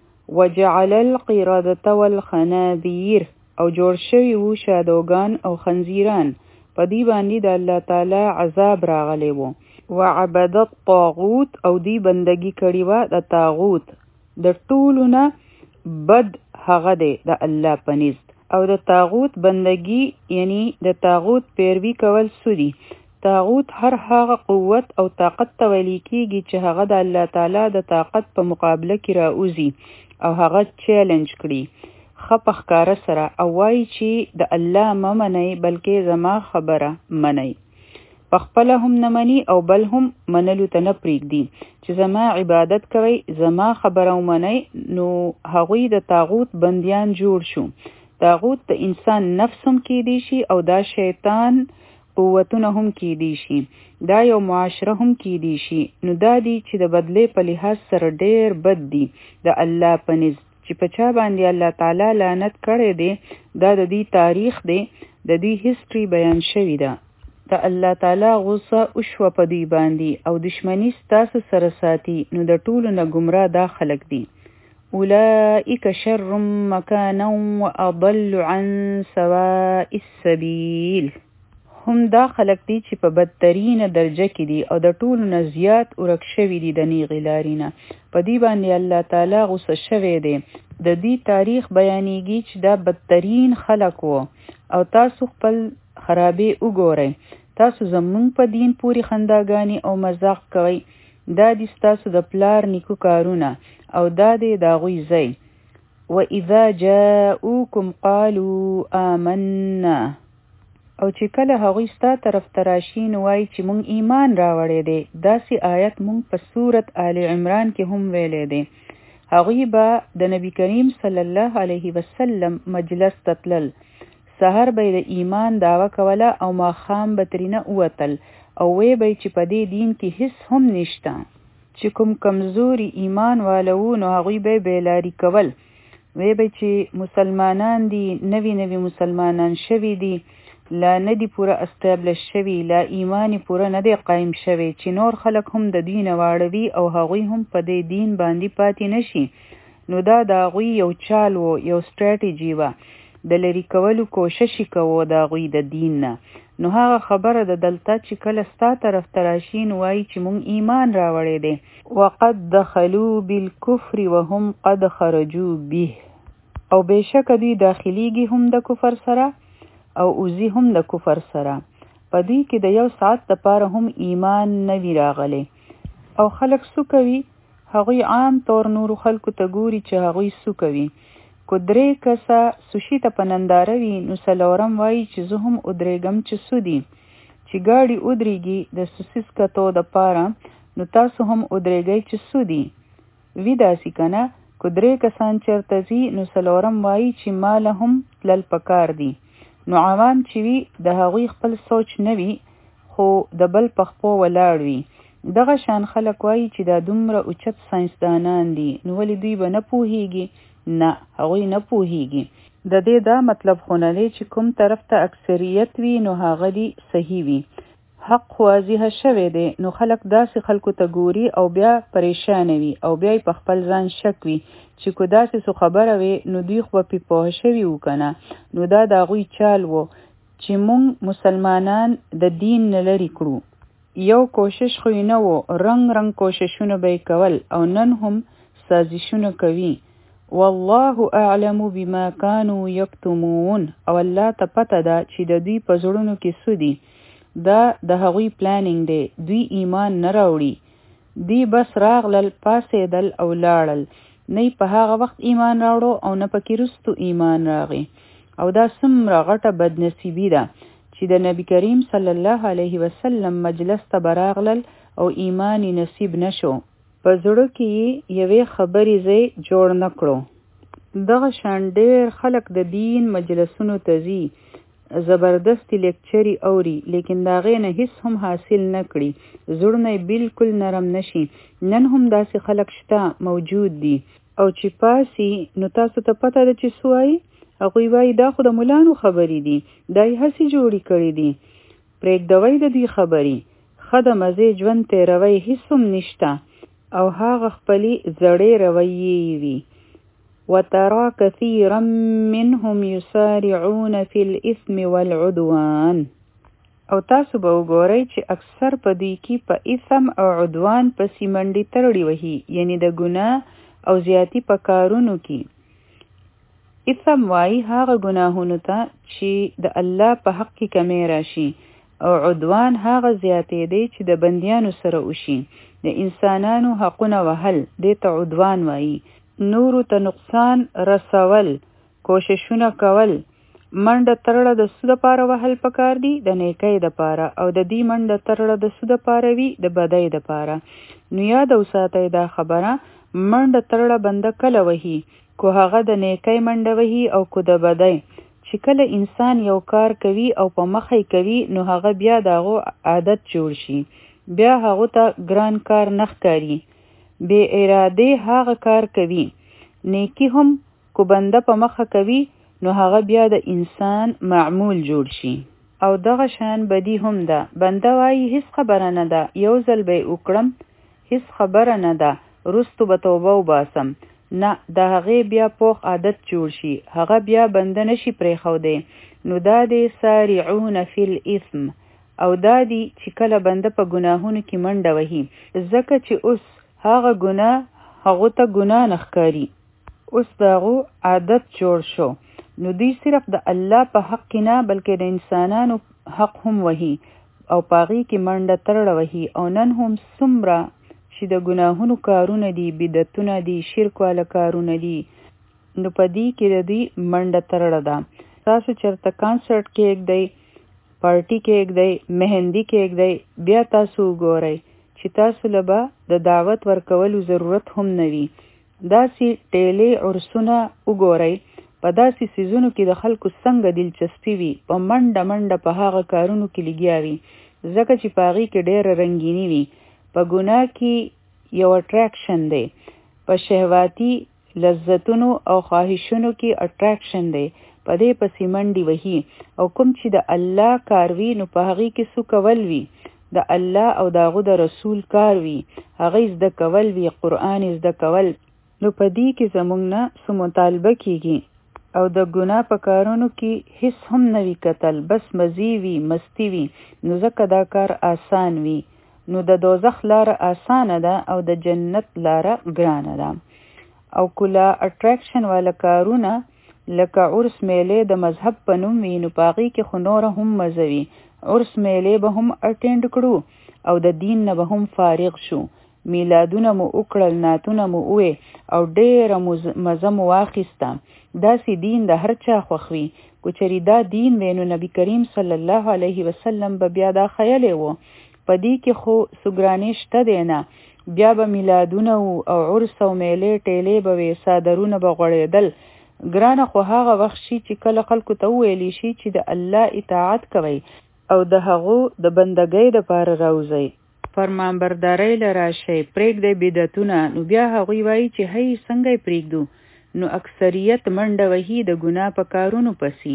وجعل القردة والخنازير او جوړ شوي وو شادوګان او خنزیران په دې باندې د الله تعالی عذاب راغلی وو وعبد الطاغوت او دی بندگی کړي وه د طاغوت د ټولو نه بد هغه دی د الله په نزد او د طاغوت بندگی یعنی د طاغوت پیروي کول څه دي طاغوت هر هغه قوت او طاقت ته ویل کېږي چې هغه د الله تعالی د طاقت په مقابله کې راوځي او هغه چیلنج کړي ښه په ښکاره سره او وایي چې د الله مه منئ بلکې زما خبره منئ پخپله هم نه مني او بل هم منلو ته نه پرېږدي چې زما عبادت کوئ زما خبره ومنئ نو هغوی د طاغوت بندیان جوړ شو طاغوت د انسان نفس هم کیدی شي او دا شیطان قوتونه هم کیدی شي دا یو معاشره هم کیدی شي نو دا دی چې د بدلې په لحاظ سره ډېر بد دی د الله په نزد چې په چا باندې الله تعالی لعنت کړی دی دا د دې تاریخ دی د دې هیستوري بیان شوی ده د الله تعالی غصه وشوه په دوی باندې او دشمني ستاسو سره ساتي نو د ټولو نه ګمراه دا خلک دي اولئک شر مکانا واضل عن سواء السبیل هم دا خلک دي چې په بدترینه درجه کې دي او د ټولو نه زیات ورک شوي دي د نیغې لارې نه په دې باندې الله تعالی غصه شوی دی د دې تاریخ بیانېږي چې دا بدترین خلک وو او تاسو خپل خرابې وګورئ تاسو زمونږ په دین پورې خنداګانې او مذاق کوئ دا دي ستاسو د پلار نیکو کارونه او دا دی د هغوی ځای وَإِذَا جَاءُوكُمْ قَالُوا آمَنَّا او چې کله هغوی ستا طرف ته راشي نو وایي چې مونږ ایمان راوړی دی داسې آیت مونږ په سورت آل عمران کې هم ویلی دی هغوی به د نبی کریم صلی الله علیه وسلم مجلس تتلل. سحر به د ایمان دعوه کوله او ماښام به ترینه ووتل او وی به چې په دې دین کې هیڅ هم نشته. چې کوم کمزوري ایمان والو نو هغوی به بیلاری کول. وی به چې مسلمانان دي، نوی نوی مسلمانان شوي دي، لا نه دي پوره استابلش شوي، لا ایمانی پوره نه دی قایم شوي، چې نور خلک هم د دین واړوي او هغوی هم په دې دین باندې پاتې نشي. نو دا د هغوی یو چال و، یو سټریټیجي وه، د لرې کولو کوشش کوو د هغوی د دین نه. نو هغه خبره د دلته چې کله ستا طرف ته راشي نو وایي چې مونږ ایمان راوړی دی. وقد دخلوا بالکفر وهم قد خرجوا به، او بېشکه دوی داخلیږي هم د کفر سره او اوزی هم د کفر سره. په دوی کې د یو ساعت دپاره هم ایمان نه وي راغلی. او خلک څه کوي؟ هغوی عام طور نورو خلکو ته ګوري چې هغوی څه کوي. کو درې کسه سوشي ته په ننداره وي نو څلورم وایي چې زه هم ودرېږم چې څه دي. چې ګاډي ودرېږي د سوسیس کتو دپاره نو تاسو هم ودرېږئ چې څه دي. وي داسې که نه؟ کو درې کسان چېرته ځي نو څلورم وایي چې ماله هم تلل پکار دي. نو عوام چې وي د هغوی خپل سوچ نه وي خو د بل په خپو ولاړ وي. دغه شان خلک وایي چې دا دومره اوچت ساینسدانان دي نو ولې دوی به نه پوهیږي؟ نه، هغوی نه پوهیږي. د دې دا مطلب خو نه دی چې کوم طرف ته اکثریت وي نو هغه دی صحیح وي. حق واضح شوی دی نو خلک داسې خلکو ته ګوري او بیا پریشان وي او بیا په خپل ځان شک وي چې کو داسې څه خبره وي نو دوی خو به پې پوه شوي وو که نه. نو دا د هغوی چال و چې مونږ مسلمانان د دین نه لرې کړو. یو کوشش خو نه و، رنګ رنګ کوششونه به یې کول او نن هم سازشونه کوي. والله اعلم بما كانوا يكتمون، او الله ته پته ده چې د دوی په زړونو کې څه دي. دا د هغوی پلانینګ دی. دوی ایمان نه راوړي. دوی بس راغلل، پاسېدل او لاړل. نه په هغه وخت ایمان راوړو او نه پکې رستو ایمان راغی. او دا څومره غټه بدنصیبي ده چې د نبی کریم صلی الله علیه وسلم مجلس ته براغلل او ایمان نصیب نشو. په زړه کې یوې خبرې ځای جوړ نه کړو. دغه شان ډېر خلک د دین مجلسونو ته ځي، زبردستی لیکچري اوري، لیکن د هغې نه هیڅ هم حاصل نه کړي، زړونه یې بالکل نرم نشي. نن هم داسې خلک شته، موجود دي. او چې پاسي نو تاسو ته پته ده چې څه وایي؟ هغوی وایي دا خو د ملانو خبرې دي، دا یې هسې جوړې کړي دي. پرېږدوئ د دوی خبرې، ښه د مزې ژوند تېروئ، هیڅ هم نشته. او هغه خپلې زړې رویې وي. وترى كثيرا منهم يسارعون في الإثم والعدوان، او تاسو به وګورئ چې اکثر په دوی کې په اثم او عدوان پسې منډې ترړې وهي، یعنی د ګناه او زیاتی په کارونو کې. اثم وایي هغه ګناهونو ته چې د الله په حق کې کمی راشي، او عدوان هغه زیاتې دی چې د بندیانو سره وشي. د انسانانو حقونه وهل دې ته عدوان وایي. نورو ته نقصان رسول، کوششونه کول. منډه ترړه د څه دپاره وهل پکار دي؟ د نیکۍ دپاره. او د دې منډه ترړه د څه دپاره وي؟ د بدۍ دپاره. نو یاد وساتئ دا خبره، منډه ترړه بنده کله وهي؟ کو هغه د نیکۍ منډه وهي او کو د بدۍ. چې کله انسان یو کار کوي او په مخه کوي نو هغه بیا د هغو عادت جوړ شي، بیا هغو ته ګران کار نه ښکاري، بې ارادې هغه کار کوي. نیکی هم کو بنده په مخه کوي نو هغه بیا د انسان معمول جوړ شي. او دغه شان بدی هم ده. بنده وایي هیڅ خبره نه ده، یو ځل به یې وکړم، هیڅ خبره نه ده، وروستو به توبه وباسم. نه، د هغې بیا پوخ عادت جوړ شي، هغه بیا بنده نشي پرېښودی. نو دا دی سارعون فی الاثم. او دا دی چې کله بنده په ګناهونو کې منډه وهي، ځکه چې اوس هغه ګناه هغو ته ګناه نه ښکاري، اوس د هغو عادت جوړ شو. نو دوی صرف د الله په حق کې نه بلکې د انسانانو حق هم وهي او په هغې کې منډه ترړه وهي. او نن هم څومره چې د ګناهونو کارونه دي، بدعتونه دي، شرک والا کارونه دي، نو په دې کې د دوی منډه ترړه ده. تاسو چېرته کانسرټ کې ایږدئ، پارټي کې ایږدئ، مهندي کې ایږدئ، بیا تاسو وګورئ چې تاسو له به د دعوت ورکولو ضرورت هم نه وي. داسې ټیلې عرسونه وګورئ، په داسې سیزونو کې د خلکو څنګه دلچسپي وي، په منډه منډه په هغه کارونو کې لګیا وي، ځکه چې په هغې کې ډېره رنګیني وي. په ګناه کې یو اټریکشن دی، په شهواتي لذتونو او خواهشونو کې اټریکشن دی، په دې پسې منډې وهي. او کوم چې د الله کار وي نو په هغې کې څه کول وي، د الله او د هغه د رسول کار وي، هغې زده کول وي، قرآن زده کول. نو په دې کې زموږ نه څه مطالبه کېږي او د ګناه په کارونو کې هیڅ هم نه وي کتل، بس مزې وي، مستی وي، نو ځکه دا کار آسان وي. نو د دوزخ لاره آسانه ده او د جنت لاره ګرانه ده. او کله اټریکشن والا کارونه لکه عرس میلې د مذهب په نوم وي، نو په هغې کې خو نوره هم مزه وي. عرس میلې به هم اټینډ کړو او د دین نه به هم فارغ شو، میلادونه مو وکړل، نعتونه مو ووې او ډېره مزه مو واخیسته. داسې دین د هر چا خوښ وي. که چېرې دا دین وی نو نبي کریم صلی الله علیه وسلم به بیا دا خیلی و. په دې کې خو سګرانې شته دی نه، بیا به میلادونه و او عرس او میلې ټیلې به وې، صادرونه به غوړېدل. ګرانه خو هغه وخت شي چې کله خلکو ته وویلی شي چې د الله اطاعت کوئ او د هغو د بندګۍ دپاره راوځئ، فرمانبردارۍ له راشئ، پرېږدئ بدعتونه، نو بیا هغوی وایي چې هی څنګه یې پرېږدو. نو اکثریت منډه وهي د ګناه په کارونو پسې.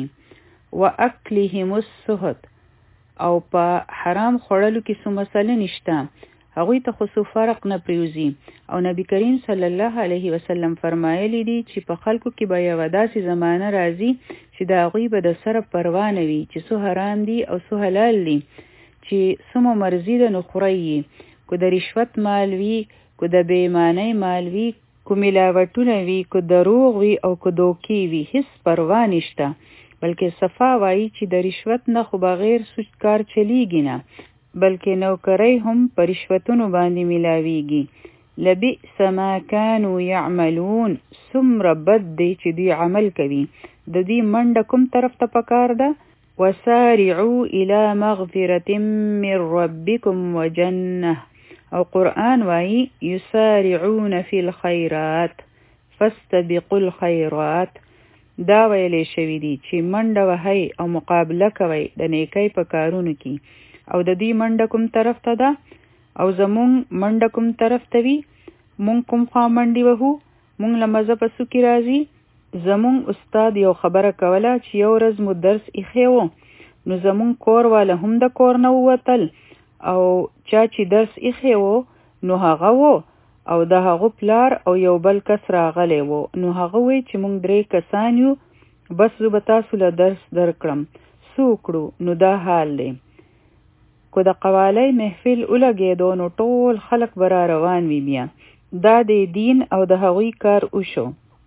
واکلهم السحت، او په حرام خوړلو کې څه مسله نشته، هغوی ته خو څه فرق نه پریوزي. او نبی کریم صلی الله علیه وسلم فرمایلی دي چې په خلکو کې به یوه داسې زمانه راځي چې د هغوی به د سره پروا نه وي چې څه حرام دي او څه حلال دي، چې څه مو مرضي ده نو خورئ یې، که د رشوت مال وي، که د بېایمانۍ مال وي، که ملاوټونه وي، که دروغ وي او که دوکې وي، هیڅ پروا نشته. بلکې صفا وایي چې د رشوت نه خو بغیر سوچ کار چلیږي نه، بلکې نوکرۍ هم په رشوتونو باندې ملاویږي. لبئس ما كانوا يعملون، څومره بد دی چې دوی عمل کوي. د دوی منډه کوم طرف ته پکار ده؟ وسارعوا الى مغفرة من ربكم وجنة، او قرآن وایي یسارعون فی الخیرات فاستبقوا الخیرات. دا ویلې شوي دي چې منډه وهئ او مقابله کوئ د نیکۍ په کارونو کې. او د دوی منډه کوم طرف ته ده او زمونږ منډه کوم طرف ته وي؟ مونږ کوم خوا منډې وهو؟ مونږ له مزه په څه کې راځي؟ زمونږ استاد یو خبره کوله چې یو ورځ مو درس ایښی و، نو زمونږ کور والا هم د کور نه ووتل، او چا چې درس ایښی و نو هغه و، او د هغه پلار او یو بل کس راغلی و. نو هغه وی چې مونږ درې کسان یو، بس زه به تاسو له درس درکړم. څه وکړو؟ نو دا حال دی. که د قوالۍ محفل ولګېدو نو ټول خلک به را روان وي. بیا دا د دین او د هغوی کار وشو.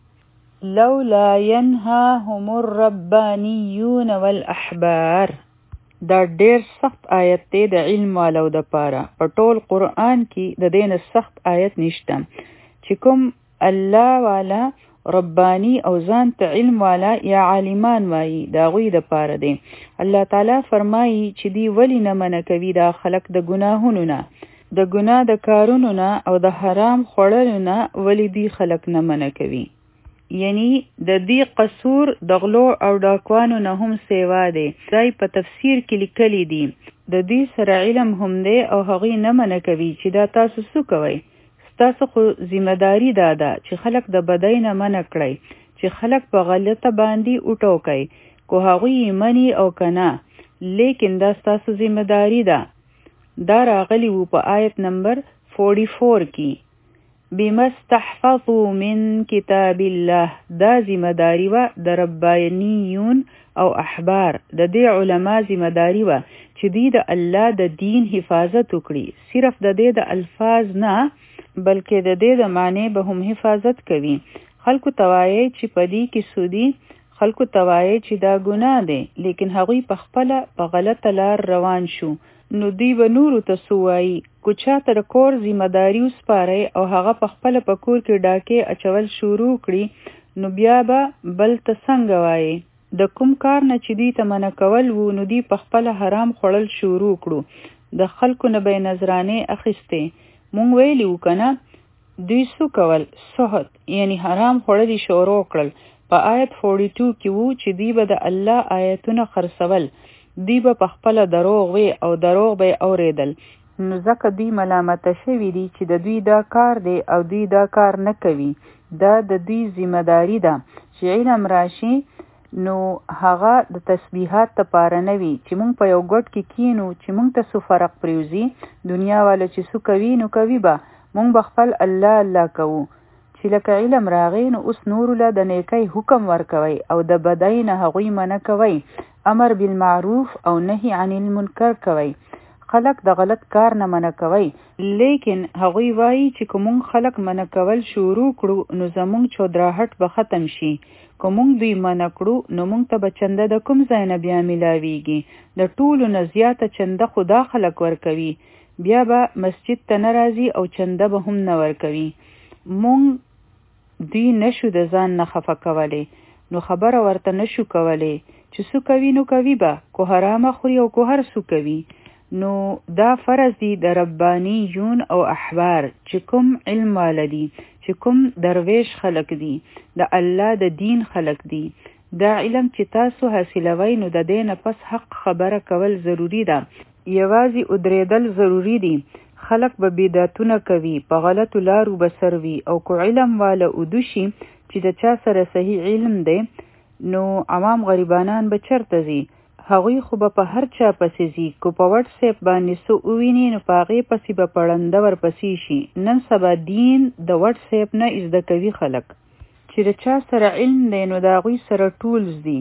لولا ینهاهم الربانیون والاحبار، دا ډیر سخت آیت دی د علم والو د پاره. په ټول قرآن کې د دین سخت آیت نشته چې کوم الله والا ربانی او ځان ته علم والا یا عالمان وایي، دا غوی د پاره دی. الله تعالی فرمایي چې دی ولی نه منع کوي دا خلق د ګناهونو نه، د ګناه د کارونو نه او د حرام خوړلو نه، ولی دی خلق نه منع کوي. یعنی د دې قصور د غلو او ډاکوانو نه هم سیوا دی. دای په تفسیر کې لیکلی دي د دې سره علم هم دی او هغوی نه منع کوي چې دا تاسو څه کوئ. ستاسو خو ذمہ داری دا ده چې خلک د بدۍ نه منع کړئ، چې خلک په غلطه باندې وټوکئ، که هغوی یې مني او که نه، لیکن دا ستاسو ذمہ داری ده. دا راغلی وو په آیت نمبر فورټي فور کې. بما استحفظوا من کتاب الله، دا ذمہ داری وه د ربانیون او احبار، د دې علما ذمہ داری وه چې دوی د الله د دین حفاظت وکړي. صرف د دې د الفاظ نه بلکې د دې د معنی به هم حفاظت کوي. خلکو توایي چې په دې کې سودی، خلکو توایي چې دا ګناه دی، لیکن هغوی په خپله په غلطه لار روان شو. نو دوی به نورو ته څه وایي؟ که چاته د کور ذمہ داري وسپارئ او هغه په خپله په کور کې ډاکې اچول شروع کړي، نو بیا به بل ته څنګه وایي؟ د کوم کار نه چې دوی ته منع کول وو، نو دوی په خپله حرام خوړل شروع کړو. د خلکو نه به یې نذرانې اخیستې. مونږ ویلي وو که نه دوی سو کول سحت یعنی حرام خوړلی شروع کړل. په آیت فورټي ټو کې وو چې دوی به د الله آیتونه خرڅول، دوی به په خپله دروغ وی او دروغ به یې اورېدل. نو ځکه دوی ملامته شوي دي چې د دوی دا کار دی او دوی دا کار نه کوي. دا د دوی ذمهداري ده چې علم راشي نو هغه د تسبیحات دپاره نه وي چې موږ په یو ګډ کې کینو چې موږ ته څه فرق پرېوځي. دنیا والا چې څه کوي نو کوي به، موږ به خپل الله الله کوو. چې لکه علم راغی نو اوس نورو له د نیکۍ حکم ورکوي او د بدۍ نه هغوی منع کوي، امر بالمعروف او نهي عن المنکر کوي. خلق د غلط کار نه منع کوي، لیکن هغوی وایي چې که مونږ خلق منع کول شروع کړو نو زمونږ چودراهټ به ختم شي. که مونږ دوی منع کړو نو مونږ ته به چنده د کوم ځای نه بیا میلاویږي؟ د ټولو نه زیاته چنده خو دا خلق ورکوي، بیا به مسجد ته نه راځي او چنده به هم نه ورکوي. مونږ دوی نشو د ځان نه خفه کولی، نو خبره ورته نشو کولی چې څه کوي نو کوي به، کو حرامه خوري او کو هر څه کوي. نو دا فرض دی د ربانیون او احبار چې کوم علم والدي، چې کوم درویش خلق دي، د الله د دین خلق دي. دا علم چې تاسو حاصلوي نو د دې نه پس حق خبره کول ضروری ده، یوازې ادریدل ضروری دي. خلق به بدعتونه کوي، په غلطو لارو به سروي، او کو علم والا ودوشي چې د چا سره صحیح علم دی نو عوام غریبانان به چرته ځي؟ هغوی خو به په هر چا پسې ځي. که په وټس اپ باندې څه وویني نو په هغې پسې به پړنده ورپسې شي. نن سبا دین د وټس اپ نه زده کوي خلک. چې د چا سره علم دی نو د هغوی سره ټولز دي،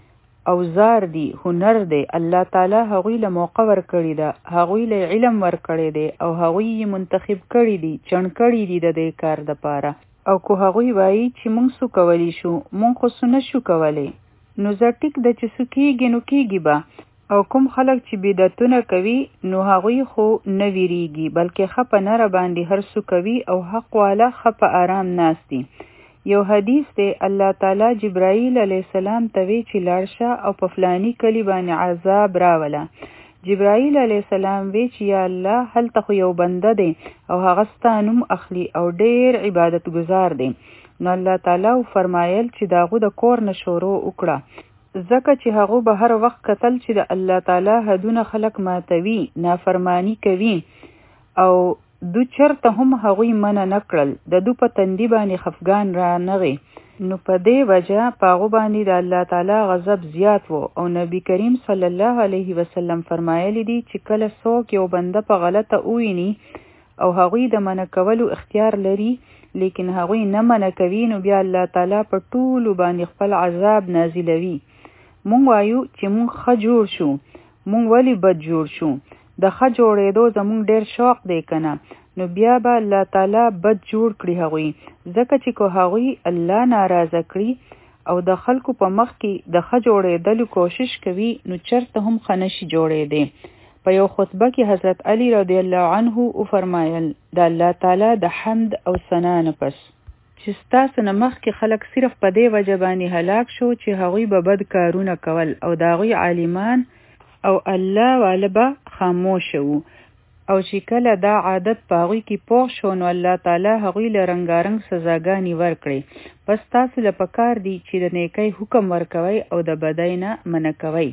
اوزار دي، هنر دی. الله تعالی هغوی له موقع ورکړې ده، هغوی له علم ورکړی دی او هغوی یې منتخب کړي دي، چڼ کړي دي د دې کار دپاره. او که هغوی وایي چې موږ څه کولی شو، موږ خو څه نه شو کولی، نو زه ټیک ده چې څه کېږي نو کېږي به. او کوم خلک چې بدعتونه کوي نو هغوی خو نه ویریږي، بلکې ښه په نره باندې هر څه کوي او حق والا ښه په آرام ناست دي. یو حدیث دی، الله تعالی جبرائیل علیه السلام ته وی چې لاړ شه او په فلانی کلي باندې عذاب راوله. جبرائیل علیه السلام وی چې یا الله هلته خو یو بنده دی او هغه ستا نوم اخلي او ډیر عبادت گزار دی. نو الله تعالی فرمایل چې داغو د کور نه شروع وکړه، ځکه چې هغه به هر وخت کتل چې د الله تعالی حدونه خلق ماتوي، نافرمانی کوي، او دو چرته هم هغوی منع نه کړل، د دو په تندي باندې خفګان را نغی. نو په دې وجه په هغو باندې د الله تعالی غضب زیات و. او نبی کریم صلی الله علیه وسلم فرمایلی دی چې کله څوک یو بنده په غلطه وویني او هغوی د منع کولو اختیار لري لیکن هغوی نه منع کوي نو بیا الله تعالی په ټولو باندې خپل عذاب نازلوي. مونږ وایو چې مونږ ښه جوړ شو، مونږ ولې بد جوړ شو؟ د ښه جوړېدو زمونږ ډېر شوق دی که نه؟ نو بیا به الله تعالی بد جوړ کړي هغوی، ځکه چې که هغوی الله ناراضه کړي او د خلکو په مخ کې د ښه جوړېدلو کوشش کوي نو چرته هم ښه نشي جوړېدی. په یو خطبه کې حضرت علی رضی الله عنه وفرمایل د الله تعالی د حمد او ثنا نه پس چې ستاسو نه مخکې خلک صرف په دې وجه باندې هلاک شو چې هغوی به بد کارونه کول او د هغوی عالمان او الله والا به خاموش وو، او چې کله دا عادت په هغوی کې پوخ شو نو الله تعالی هغوی له رنګارنګ سزاګانې ورکړي. پس تاسو له پکار دي چې د نیکۍ حکم ورکوئ او د بدۍ نه منع کوئ.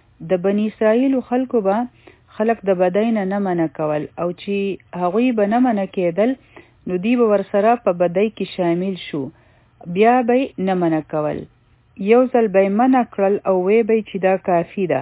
د بني اسرائیلو خلکو به خلق د بدۍ نه نه منع کول، او چې هغوی به نه منع کېدل نو دی به ورسره په بدۍ کې شامل شو، بیا به نه منع کول. یو ځل به منع کړل او وی به چې دا کافي ده.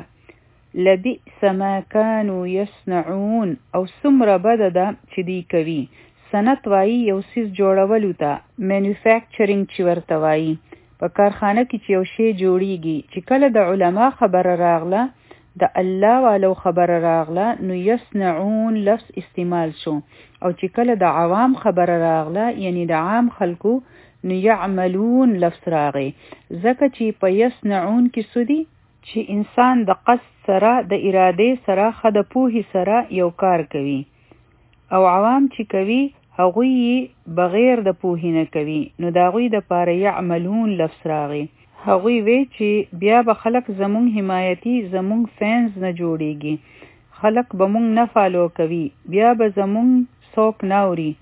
لبئس ما كانوا يصنعون، او څومره بده ده چې دی کوي. صنعت وایي یو څیز جوړولو ته، مینوفیکچرینګ چې ورته وایي. په کارخانه کې چې یو شی جوړیږي، چې کله د علما خبره راغله، د الله والو خبره راغله نو یصنعون لفظ استعمال شو، او چې کله د عوام خبره راغله یعنی د عام خلکو نو یعملون لفظ راغی. ځکه چې په یصنعون کې سودی چې انسان د قصد سره د ارادې سره خه د پوهې سره یو کار کوي، او عوام چې کوي هغوی بغیر د پوهې نه کوي نو د هغوی د پاره یعملون لفظ راغی. هغوی وی چې بیا به خلق زمونږ حمایتي زمونږ فینز نه جوړیږي، خلق به مونږ نه فالو کوي، بیا به زمونږ څوک نه اوري،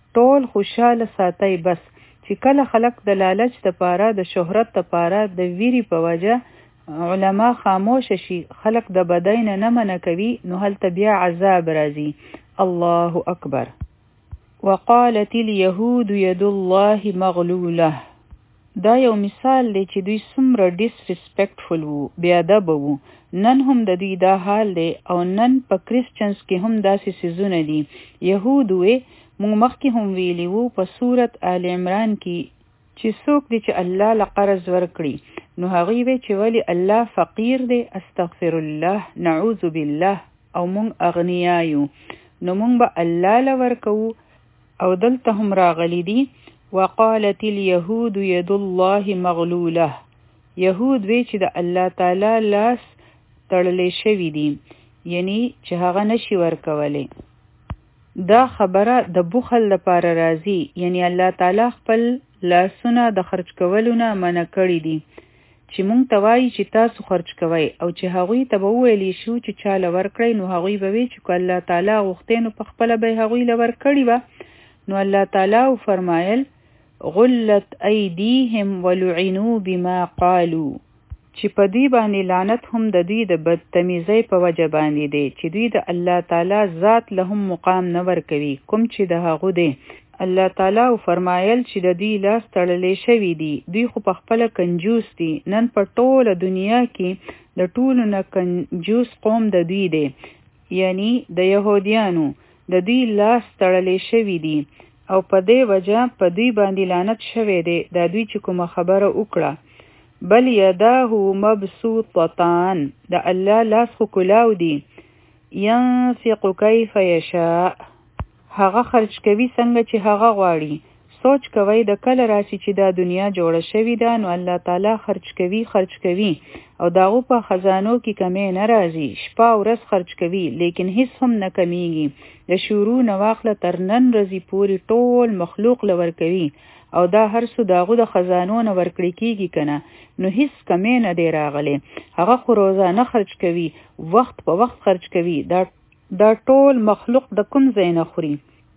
ټول خوشاله ساتي. بس چې کله خلق د لالچ د پاره د شهرت د پاره د ویری په وجه علما خاموش شي، خلق د بدین نه منع کوي، نو هلته بیا عذاب راځي. الله اکبر. وقالت اليهود يد الله مغلوله. دا یو مثال دی چې دوی څومره ډیسریسپیکټفل وو، بی ادبه وو. نن هم د دوی دا حال دی او نن په کرسچنز کې هم داسې څیزونه دي. یهود وې موږ مخکې هم ویلي وو په سورت آل عمران کې چې څوک دی چې الله له قرض ورکړي نو هغوی وی چې ولی الله فقیر دی، استغفر الله، نعوذ بالله، او موږ اغنیا یو، نو موږ به الله له ورکوو. او دلته هم راغلی دي وقالت اليهود يد الله مغلوله. یهود وی چې د الله تعالی لاس تړلې شوی دی، یعنی چې هغه نشي ورکولی. دا خبره د بخل لپاره راځي، یعنی الله تعالی خپل لاسونه د خرج کولو نه منع کړي دي چې مونږ ته وایي چې تاسو خرج کوئ، او چې هغوی ته به وویلی شو چې چاله ورکړئ، نو هغوی به وی چې الله تعالی غوښتې نو په خپله به هغوی له ورکړي به. نو الله تعالی فرمایل غلت ایدیهم ولعنوا بما قالوا، چې په دوی باندې لعنت هم د دوی د بدتمیزۍ په وجه باندې دی چې دوی د الله تعالی ذات له هم مقام نه ورکوي کوم چې د هغو دی. الله تعالی فرمایل چې د دوی لاس تړلې شوي دي، دوی خو په خپله کنجوس دي. نن په ټوله دنیا کې د ټولو نه کنجوس قوم د دوی دی، یعنی د یهودیانو. د دوی لاس تړلې شوي دي او په دې وجه په دوی باندې لعنت شوی دی. دا دوی چې کومه خبره وکړه بل یداه مبسوطتان، د الله لاس خو کلاو دی، ینفق کیف یشاء، هغه خرج کوي څنګه چې هغه غواړي. سوچ کوي د کله راشي چې دا دنیا جوړه شوې ده نو الله تعالی خرج کوي خرج کوي او داغو په خزانو کې کمی نه راځي، شپه او ورځ خرج کوي لیکن هیڅ هم نه کمیږي. د شروع نه واخله تر نن ورځې پورې ټول مخلوق له ورکوي او دا هر څه داغو د خزانو نه ورکړي کیږي کنه، نو هیڅ کمی نه دی راغلی. هغه خو روزانه خرج کوي، وخت په وخت خرج کوي. دا دا ټول مخلوق د کوم ځای نه خوري؟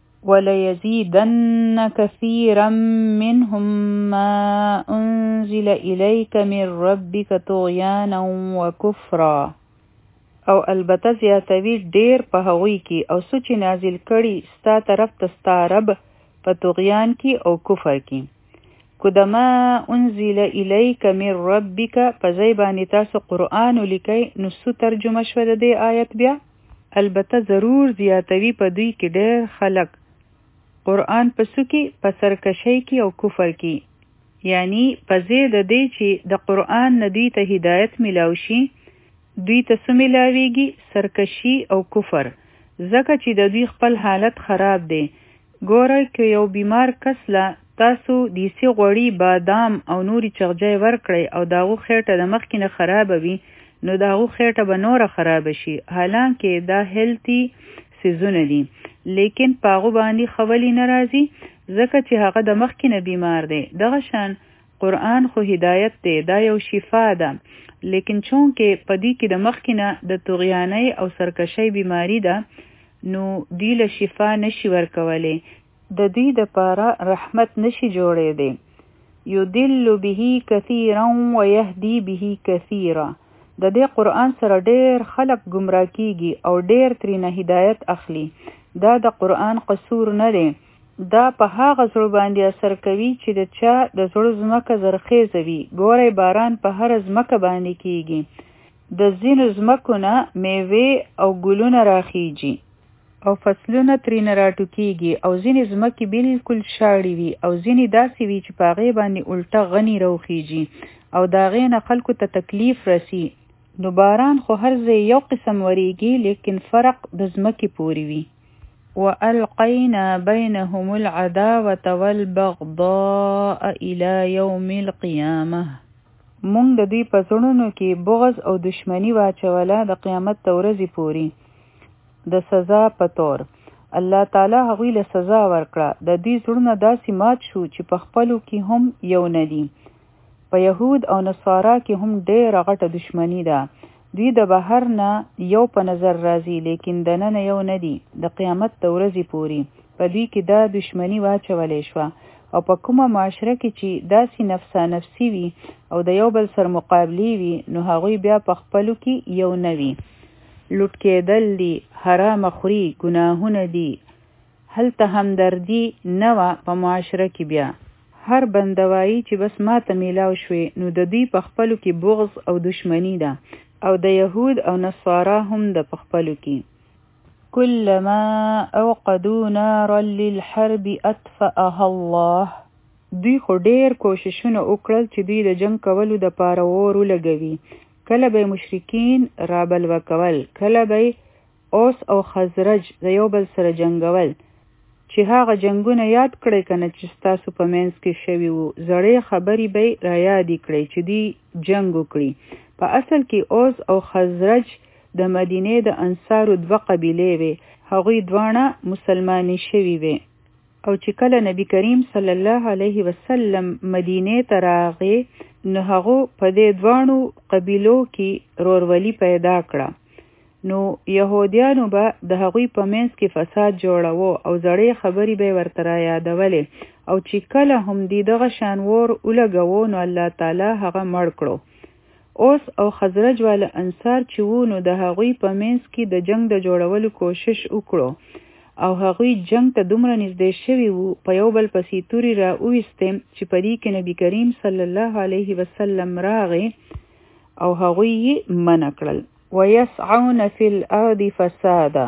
وَلَيَزِيدَنَّ كَثِيرًا مِّنْهُمْ مَا أُنزِلَ إِلَيْكَ مِنْ رَبِّكَ طُغْيَانًا وَكُفْرًا، او البته زیاتوي ډیر په هغوی کې او څه چې نازل کړي ستا طرف ته ستا رب په طغیان کې او کفر کې. که د ما انزل الیک من ربک په ځای باندې تاسو قرآن ولیکئ نو څه ترجمه شوه د دې آیت بیا؟ البته ضرور زیاتوي په دوی کې ډیر خلک قرآن په څه کې؟ په سرکشۍ کې او کفر کې. یعنی په ځای د دې چې د قرآن نه دوی ته هدایت ملاو شي دوی ته څه ملاویږي؟ سرکشي او کفر، ځکه چې د دوی خپل حالت خراب دی. ګوره که یو بیمار کس له تاسو دیسی غوړي، بادام او نوري چغجی ورکړئ او داغو خیټه د مخکې نه خرابه وي نو داغو خیټه به نوره خرابه شي، حالانکه دا هیلتي سیزونه دي، لیکن پاغو باندې خولی ناراضي ځکه چې هغه د مخکې نه بیمار دی. دغه شان قرآن خو هدایت دی، دا یو شفا ده، لیکن چون کې پدې کې د مخکې نه د طغیانۍ او سرکشۍ بیماری ده نو دی له شفا نشي ورکولی، د دوی د پاره رحمت نشي جوړې دی. یدل به کثیرا ویهدی به کثیرا، د دې قرآن سره ډیر خلق گمراه کیږي او ډیر ترینه هدایت اخلي. دا د قرآن قصور نه دی، دا په هغه زړه باندې اثر کوي چې د چا د زړه ځمکه زرخیزه وي. ګورئ باران په هر ځمکه باندې کیږي، د ځینو ځمکو نه میوې او ګلونه راخیږي او فصلونه ترینه راټوکیږي، او ځینې ځمکې بالکل شاړې وي او ځینې داسې وي چې په هغې باندې الټه غني راوخیږي او د هغې نه خلکو ته تکلیف رسي. نو باران خو هر ځای یو قسم وریږي لیکن فرق د ځمکې پورې وي. وَأَلْقَيْنَا بَيْنَهُمُ الْعَدَاوَةَ وَالْبَغْضَاءَ إِلَى يَوْمِ الْقِيَامَةِ، مونږ د دوی په زړونو کې بغض او دشمنی واچوله د قیامت د ورځې پورې د سزا په طور. الله تعالی هغوی له سزا ورکړه، د دوی زړونه داسې مات شو چې په خپلو کې هم یو نه دي. په یهود او نصارا کې هم ډېره غټه دشمنی ده، دوی د بهر نه یو په نظر راځي لیکن د ننه یو نه دي د قیامت د ورځې پورې. په دوی کې دا دشمنی واچولې شوه او په کومه معاشره کې چې داسې نفسا نفسي وي او د یو بل سره مقابلې وي نو هغوی بیا په خپلو کې یو نه وي. لوټ کېدل دي، حرام خوري، ګناهونه دي. هلته همدردي نه وه په معاشره کې بیا. هر بندوایی چې بس ماته میلاو شوې نو د دوی په خپلو کې بغض او دشمنی ده او د یهود او نصارا هم د په خپلو کې. كلما اوقدوا نارا للحرب اطفأها الله. دوی خو ډیر کوششونه وکړل چې دوی د جنگ کولو د پاره اور ولګوي. کله به مشرکین رابل وکول، کله به اوس او خزرج د یو بل سره جنگول. چې هغه جنگونه یاد کړئ کنه چې ستاسو په منځ کې شوي وو، زړې خبرې به را یادې کړئ چې دوی جنگ وکړي. په اصل کې اوس او خزرج د مدینې د انصارو دوه قبیلې وې. هغوی دواړه مسلمانې شوي وې او چې کله نبی کریم صلی الله علیه وسلم مدینې ته راغی نو هغو په دې دواړو قبیلو کې رورولي پیدا کړه. نو یهودیانو به د هغوی په منځ کې فساد جوړاوه او زړې خبرې به ورته را یادولې او چې کله هم دې دغه شان ور ولګاوه نو الله تعالی هغه مړ کړو. اوس او خزرج والا انصار چې وو نو د هغوی په منځ کې د جنگ د جوړولو کوشش وکړو او هغوی جنگ ته دومره نږدې شوي وو په یو بل پسې توري را وویستې چې په دې کې نبی کریم صلی الله علیه وسلم راغی او هغوی یې منع کړل. ويسعون في الارض فسادا.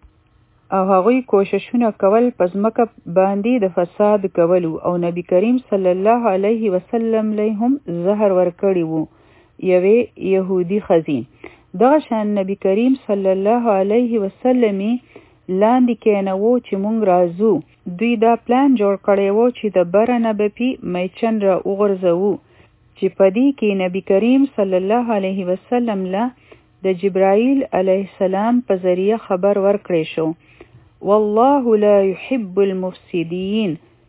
او هغوی کوششونه کول په ځمکه باندې د فساد کولو او نبی کریم صلی الله علیه وسلم له هم زهر ورکړی وو یوې یهودي ښځې. دغه شان نبی کریم صلی الله علیه وسلم لاندې کېنوو چې مونږ راځو. دوی دا پلان جوړ کړی وو چې د بره نه به پې میچن را وغورځوو چې په دې کې نبی کریم صلی الله علیه وسلم له د جبرائیل علیه السلام په ذریعه خبر ورکړی شو. والله لا يحب المفسدين.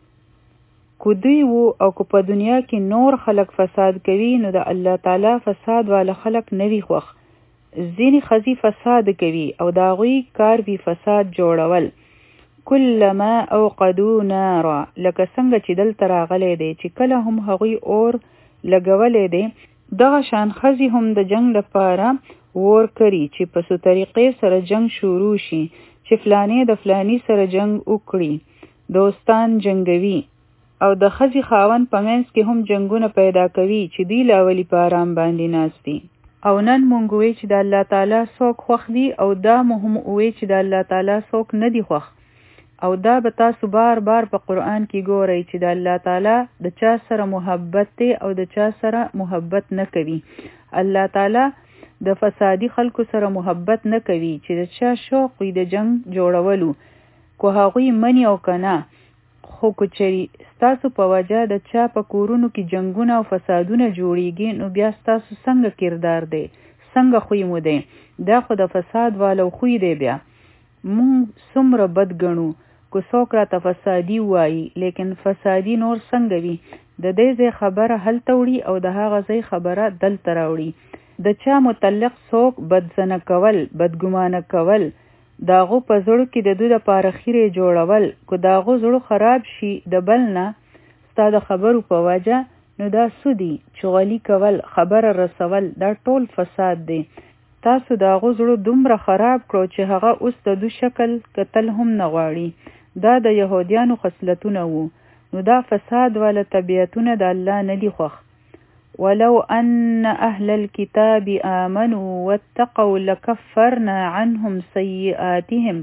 کو دوی وو او کو په دنیا کې نور خلق فساد کوي نو د الله تعالی فساد والا خلق نوي خوښ. ځینې ښځې فساد کوي او د هغوی کار وي فساد جوړول. کلما اوقدوا نارا. لکه څنګه چې دلته راغلی دی چې کله هم هغوی اور لګولی دی دغه شان ښځې هم د جنگ لپاره ور کړي چې په څو طریقې سره جنگ شروع شي چې فلانې د فلانی سره جنگ وکړي. دوستان جنگوي او د ښځې خاوند په منځ کې هم جنگونه پیدا کوي چې دوی لاولي په آرام باندې ناست دي. او نن مونږ وی چې د الله تعالی څوک خوښ دي او دا مهم وی چې د الله تعالی څوک نه دي خوښ. او دا به تاسو بار بار په قرآن کې ګورئ چې د الله تعالی د چا سره محبت دی او د چا سره محبت نه کوي. الله تعالی د فسادي خلکو سره محبت نه کوي چې د چا شوق وي د جنگ جوړولو کو هغوی منی او کنه. خو کچری ستاسو په وجه د چا په کورونو کې جنگونه او فسادونه جوړیږي نو بیا ستاسو څنګه کردار دی، څنګه خوی مو دی؟ دا خو د فساد والو خوی دی. بیا مونږ څومره بد ګڼو کو څوک راته فسادي وایي، لیکن فسادي نور څنګه وي د دې ځای خبره هلته وړي او د هغه ځای خبره دلته راوړي. د چا متعلق څوک بدزنه کول، بدګمانه کول، داغو په زړه کې د دوی لپاره خیرې جوړول، کو داغو زړه خراب شي د بل نه ستا د خبرو په وجه نو دا سودي چغلي کول، خبره رسول، دا ټول فساد دی. تاسو داغو زړه دومره خراب کړو چې هغه اوس د دو شکل کتل هم نه غواړي. دا د یهودیانو خصلتونه وو. نو دا فساد والا طبیعتونه د الله نه دي خوښ. ولو أن أهل الكتاب آمنوا واتقوا لكفرنا عنهم سيئاتهم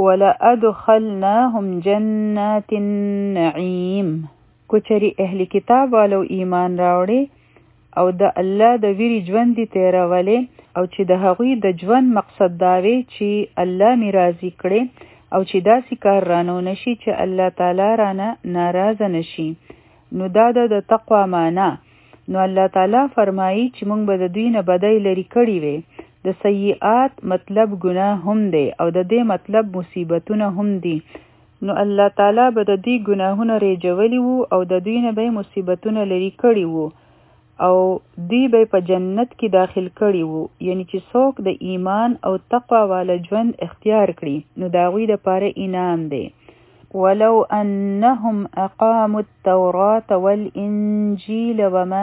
ولأدخلناهم جنات النعيم. کچری اهل کتاب والو ایمان راوړي او د الله د ویری ژوند دي تیرولې او چې د هغوی د ژوند مقصد داوي چې الله می راضي کړي او چې داسې کار رانو نشي چې الله تعالی رانه ناراضه نشي. نو دا د تقوا معنا. نو الله تعالی فرمایي چې موږ به د دوی نه بدای لري کړي وي. د سیئات مطلب ګناه هم دی او د دې مطلب مصیبتونه هم دي. نو الله تعالی به د دوی ګناهونه ریجولی وو او د دوی نه به مصیبتونه لري کړي وو او دوی به په جنت کې داخل کړي وو. یعنی چې څوک د ایمان او تقوا والا ژوند اختیار کړي نو د هغوی دپاره انعام دی. ولو أنهم أقاموا التوراة والإنجيل وما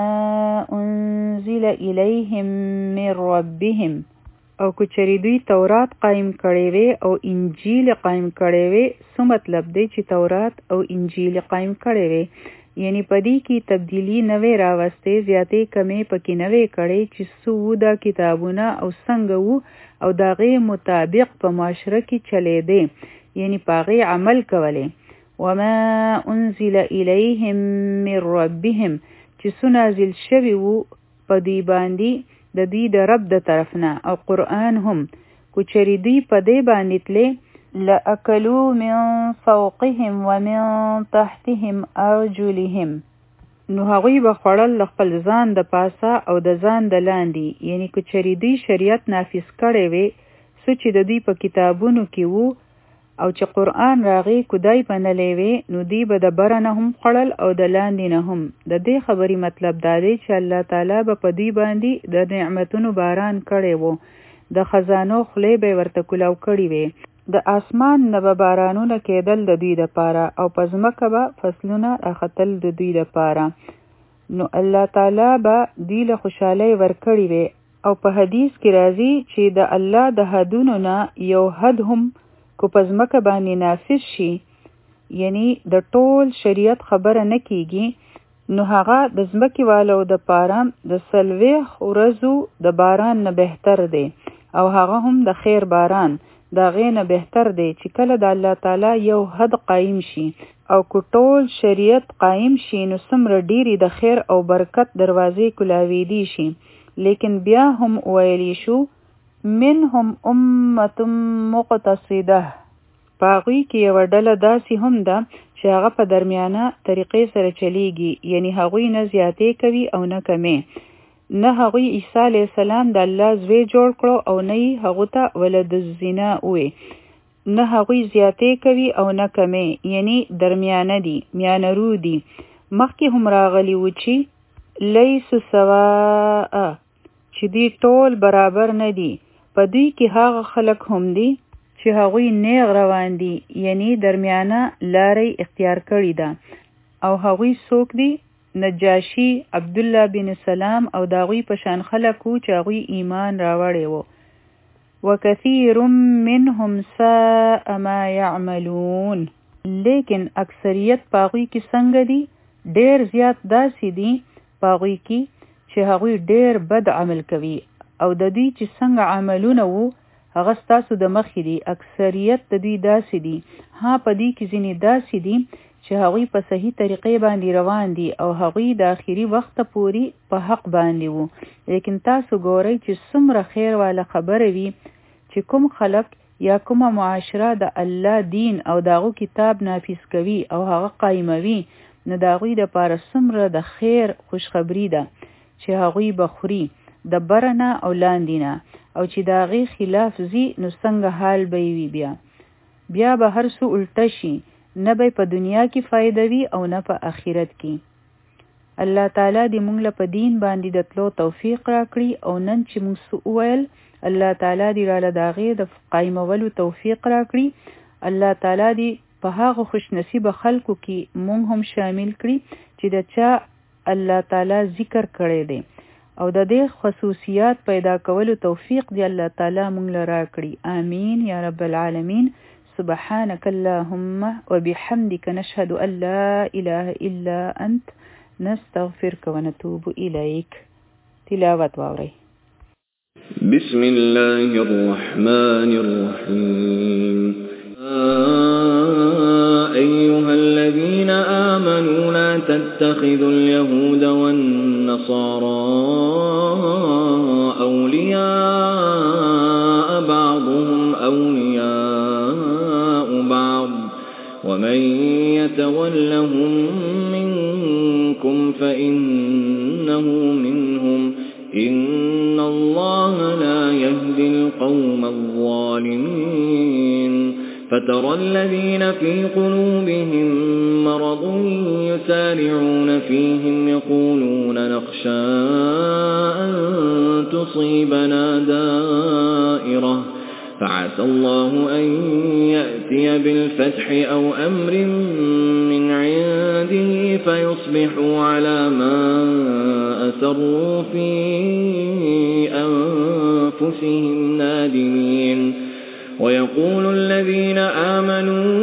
أنزل إليهم من ربهم او کچری دوی تورات قائم کړي وي او انجیل قائم کړي وي سو مطلب دی چې تورات او انجیل قائم کړي وي یعنی پدې کې تبدیلی نوې راوستې زیاتې کمې پکې نوې کړي چې سو دا کتابونه او څنګه وو او داغه مطابق په معاشره کې چلے دي یعنی پاغي عمل کوله وما انزل اليهم من ربهم چې سو نازل شوی وو په دی باندې د دې د رب د طرفنا او قرآن هم کچری دی په دې باندې تله لأکلوا من فوقهم ومن تحتهم ارجلهم نو هغوی به خوړل خپل ځان د پاسه او د ځان د لاندې یعنی کچری دی شریعت نافذ کړي وي سو چې د دې په کتابونو کې وو او چې قرآن راغی کدای پنلې وي نو دی به د برنه هم خړل او د لاندې نه هم د دې خبري مطلب دا دی چې الله تعالی به په دې باندې د نعمتونو باران کړي وو د خزانو خلې به ورته کلاو کړي وي د اسمان نه به بارانونه کېدل د دوی لپاره او په ځمکه به فصلونه راختل د دوی لپاره نو الله تعالی به دوی له خوشحالۍ ورکړي وي او په حدیث کې راځي چې د الله د حدونو نه یو حد هم کو پزمکه باندې نافذ شي یعنی د ټول شریعت خبره نه کیږي نو هغه د زمکه والو د پاره د سلويخ ورځو د باران نه بهتر دی او هغه هم د خیر باران دا غینه بهتر دی چې کله د الله تعالی یو حد قائم شي او کو ټول شریعت قائم شي نو سمره ډیری د خیر او برکت دروازې کلاوي دي شي لیکن بیا هم ویلی شو منهم امه مقتصده پاغوی کې یو ډله داسې هم ده چې هغه په درمیانه طریقې سره چلیږي یعنی هغوی نه زیاتې کوي او نه کمې نه هغوی عیسی علیه السلام د الله زوی جوړ کړو او نه یې هغو ته ولد الزنا وی نه هغوی زیاتې کوي او نه کمې یعنی درمیانه دي میانه رو دي مخکې هم راغلی و چې لیسو سواء چې دی ټول برابر نه دي په دوی کې هغه خلک هم دي چې هغوی نیغ روان دي یعنی درمیانه لارې اختیار کړې ده او هغوی څوک دي نجاشی عبد الله بن سلام او داغوی په شان خلکو چې هغوی ایمان راوړی وو وکثیر منهم ساء ما يعملون لیکن اکثریت پاغوی کې څنګه دي ډیر زیات داسې دي پاغوی کې چې هغوی ډیر بد عمل کوي او د دوی چې څنګه عملونه وو هغه ستاسو د مخې دي اکثریت د دوی داسې دي ها په دوی کې ځینې داسې دي چې هغوی په صحیح طریقې باندې روان دي او هغوی د آخري وخت پورې په حق باندې وو لیکن تاسو ګورئ چې څومره خیر والا خبره وي چې کوم خلک یا کومه معاشره د الله دین او داغو کتاب نافذ کوي او هغه قایموي نو د هغوی دپاره څومره د خیر خوشخبري ده چې هغوی به خوري د برنه او لاندینه او چې د هغې خلاف ځي نو څنګه حال به وي بیا بیا به هر څه الټه شي نه به په دنیا کې فایده وي او نه په آخرت کې الله تعالی دې موږ له په دین باندې د تلو توفیق راکړي او نن چې موږ څه وویل الله تعالی دې راله د هغې د قایمولو توفیق راکړي الله تعالی دې په هغه خوش نصیبه خلکو کې موږ هم شامل کړي چې د چا الله تعالی ذکر کړی دی او د دې خصوصیات پیدا کولو توفیق دی الله تعالی موږ له راکړي آمین یا رب العالمین سبحانك اللهم وبحمدك نشهد ان لا اله الا انت نستغفرك ونتوب اليك تلاوت واوري بسم الله الرحمن الرحيم أيها الذين آمنوا لا تتخذوا اليهود والنصارى أولياء بعضهم أولياء بعض ومن يتولهم منكم فإنه منهم إن الله لا يهدي القوم الظالمين فترى الذين في قلوبهم مرض يسارعون فيهم يقولون نخشى أن تصيبنا دائرة فعسى الله أن يأتي يأتي بالفتح أو أمر من عنده فيصبحوا على ما أسروا في أنفسهم نادمين ويقول الذين آمنوا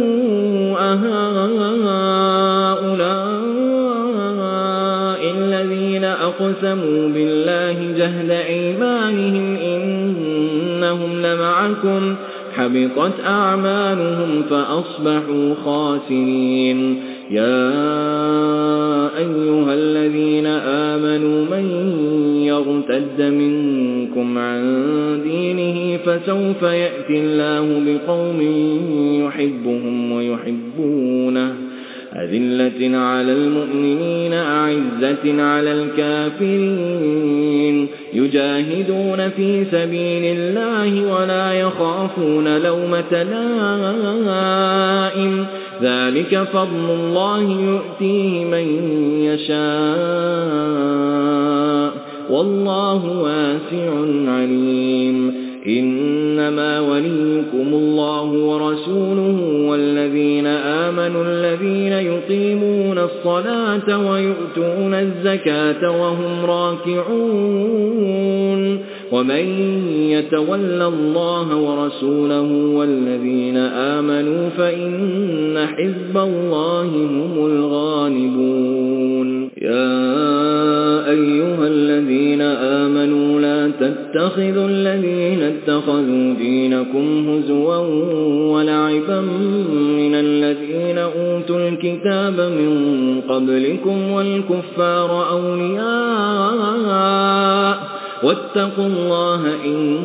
أهؤلاء الذين أقسموا بالله جهد أيمانهم إنهم لمعكم حبطت أعمالهم فأصبحوا خاسرين يا أيها الذين آمنوا من يرتد منكم عن دينه فسوف يأتي الله بقوم يحبهم ويحبونه أذلة على المؤمنين أعزة على الكافرين يجاهدون في سبيل الله ولا يخافون لومة لائم ذلك فضل الله يؤتيه من يشاء والله واسع عليم إنما وليكم الله ورسوله والذين آمنوا الذين يقيمون الصلاة ويؤتون الزكاة وهم راكعون ومن يتول الله ورسوله والذين آمنوا فإن حزب الله هم الغالبون يا أيها الذين آمنوا لا تتخذوا الذين اتخذوا دينكم هزوا ولعبا من الذين أوتوا الكتاب من قبلكم والكفار أولياء واتقوا الله إن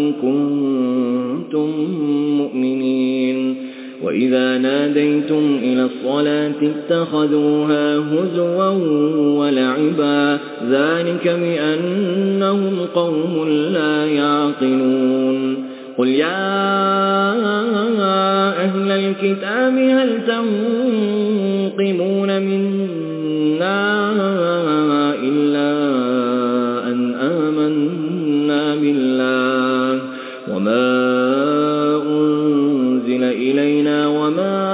كنتم مؤمنين وإذا ناديتم إلى الصلاة اتخذوها هزوا ولعبا ذلك بأنهم قوم لا يعقلون قل يا أهل الكتاب هل تنقمون منا إلا أن آمنا بالله وما أنزل إلينا وما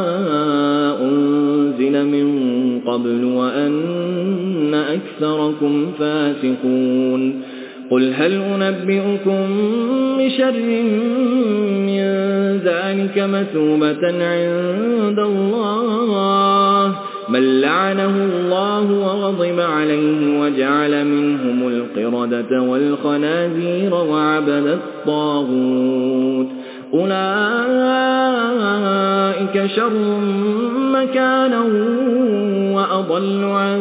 أنزل من قبل وأن أكثركم فاسقون قل هل أنبئكم بشر من ذلك مثوبة عند الله من لعنه الله وغضب عليه وجعل منهم القردة والخنازير وعبد الطاغوت أولئك شر مكانا وأضل عن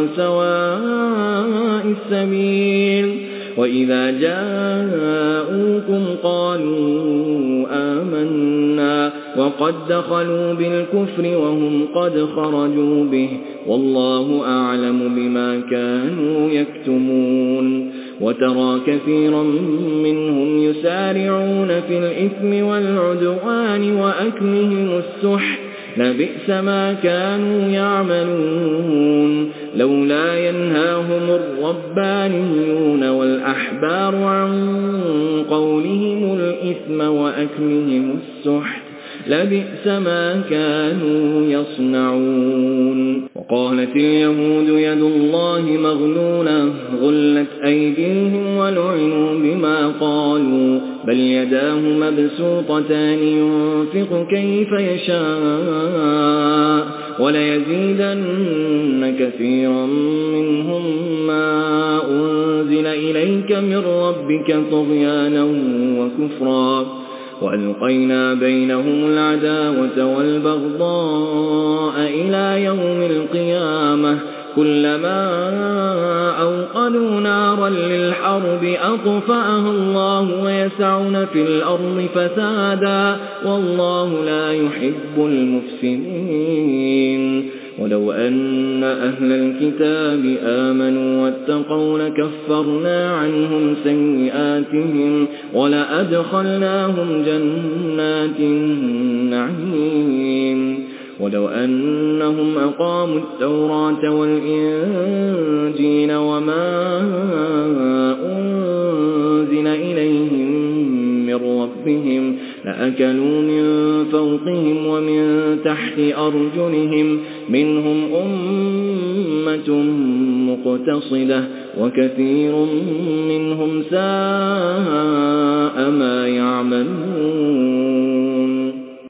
سواء السبيل وإذا جاءوكم قالوا آمنا وقد دخلوا بالكفر وهم قد خرجوا به والله أعلم بما كانوا يكتمون وترى كثيرا منهم يسارعون في الإثم والعدوان وأكلهم السحت لبئس ما كانوا يعملون لولا ينهاهم الربانيون والأحبار عن قولهم الإثم وأكلهم السحت لبئس ما كانوا يصنعون وقالت اليهود يد الله مغلولة غلت أيديهم ولعنوا بما قالوا بل يداه مبسوطتان ينفق كيف يشاء وليزيدن كثيرا منهم ما أنزل إليك من ربك طغيانا وكفرا وألقينا بينهم العداوة والبغضاء إلى يوم القيامة كلما أوقدوا نارا للحرب أطفأها الله ويسعون في الأرض فسادا والله لا يحب المفسدين ولو أن أهل الكتاب آمنوا واتقوا لكفرنا عنهم سيئاتهم ولأدخلناهم جنات النعيم ولو أنهم أقاموا التوراة والإنجيل وما أنزل إليهم من ربهم لأكلوا من فوقهم ومن تحت أرجلهم منهم أمة مقتصدة وكثير منهم ساء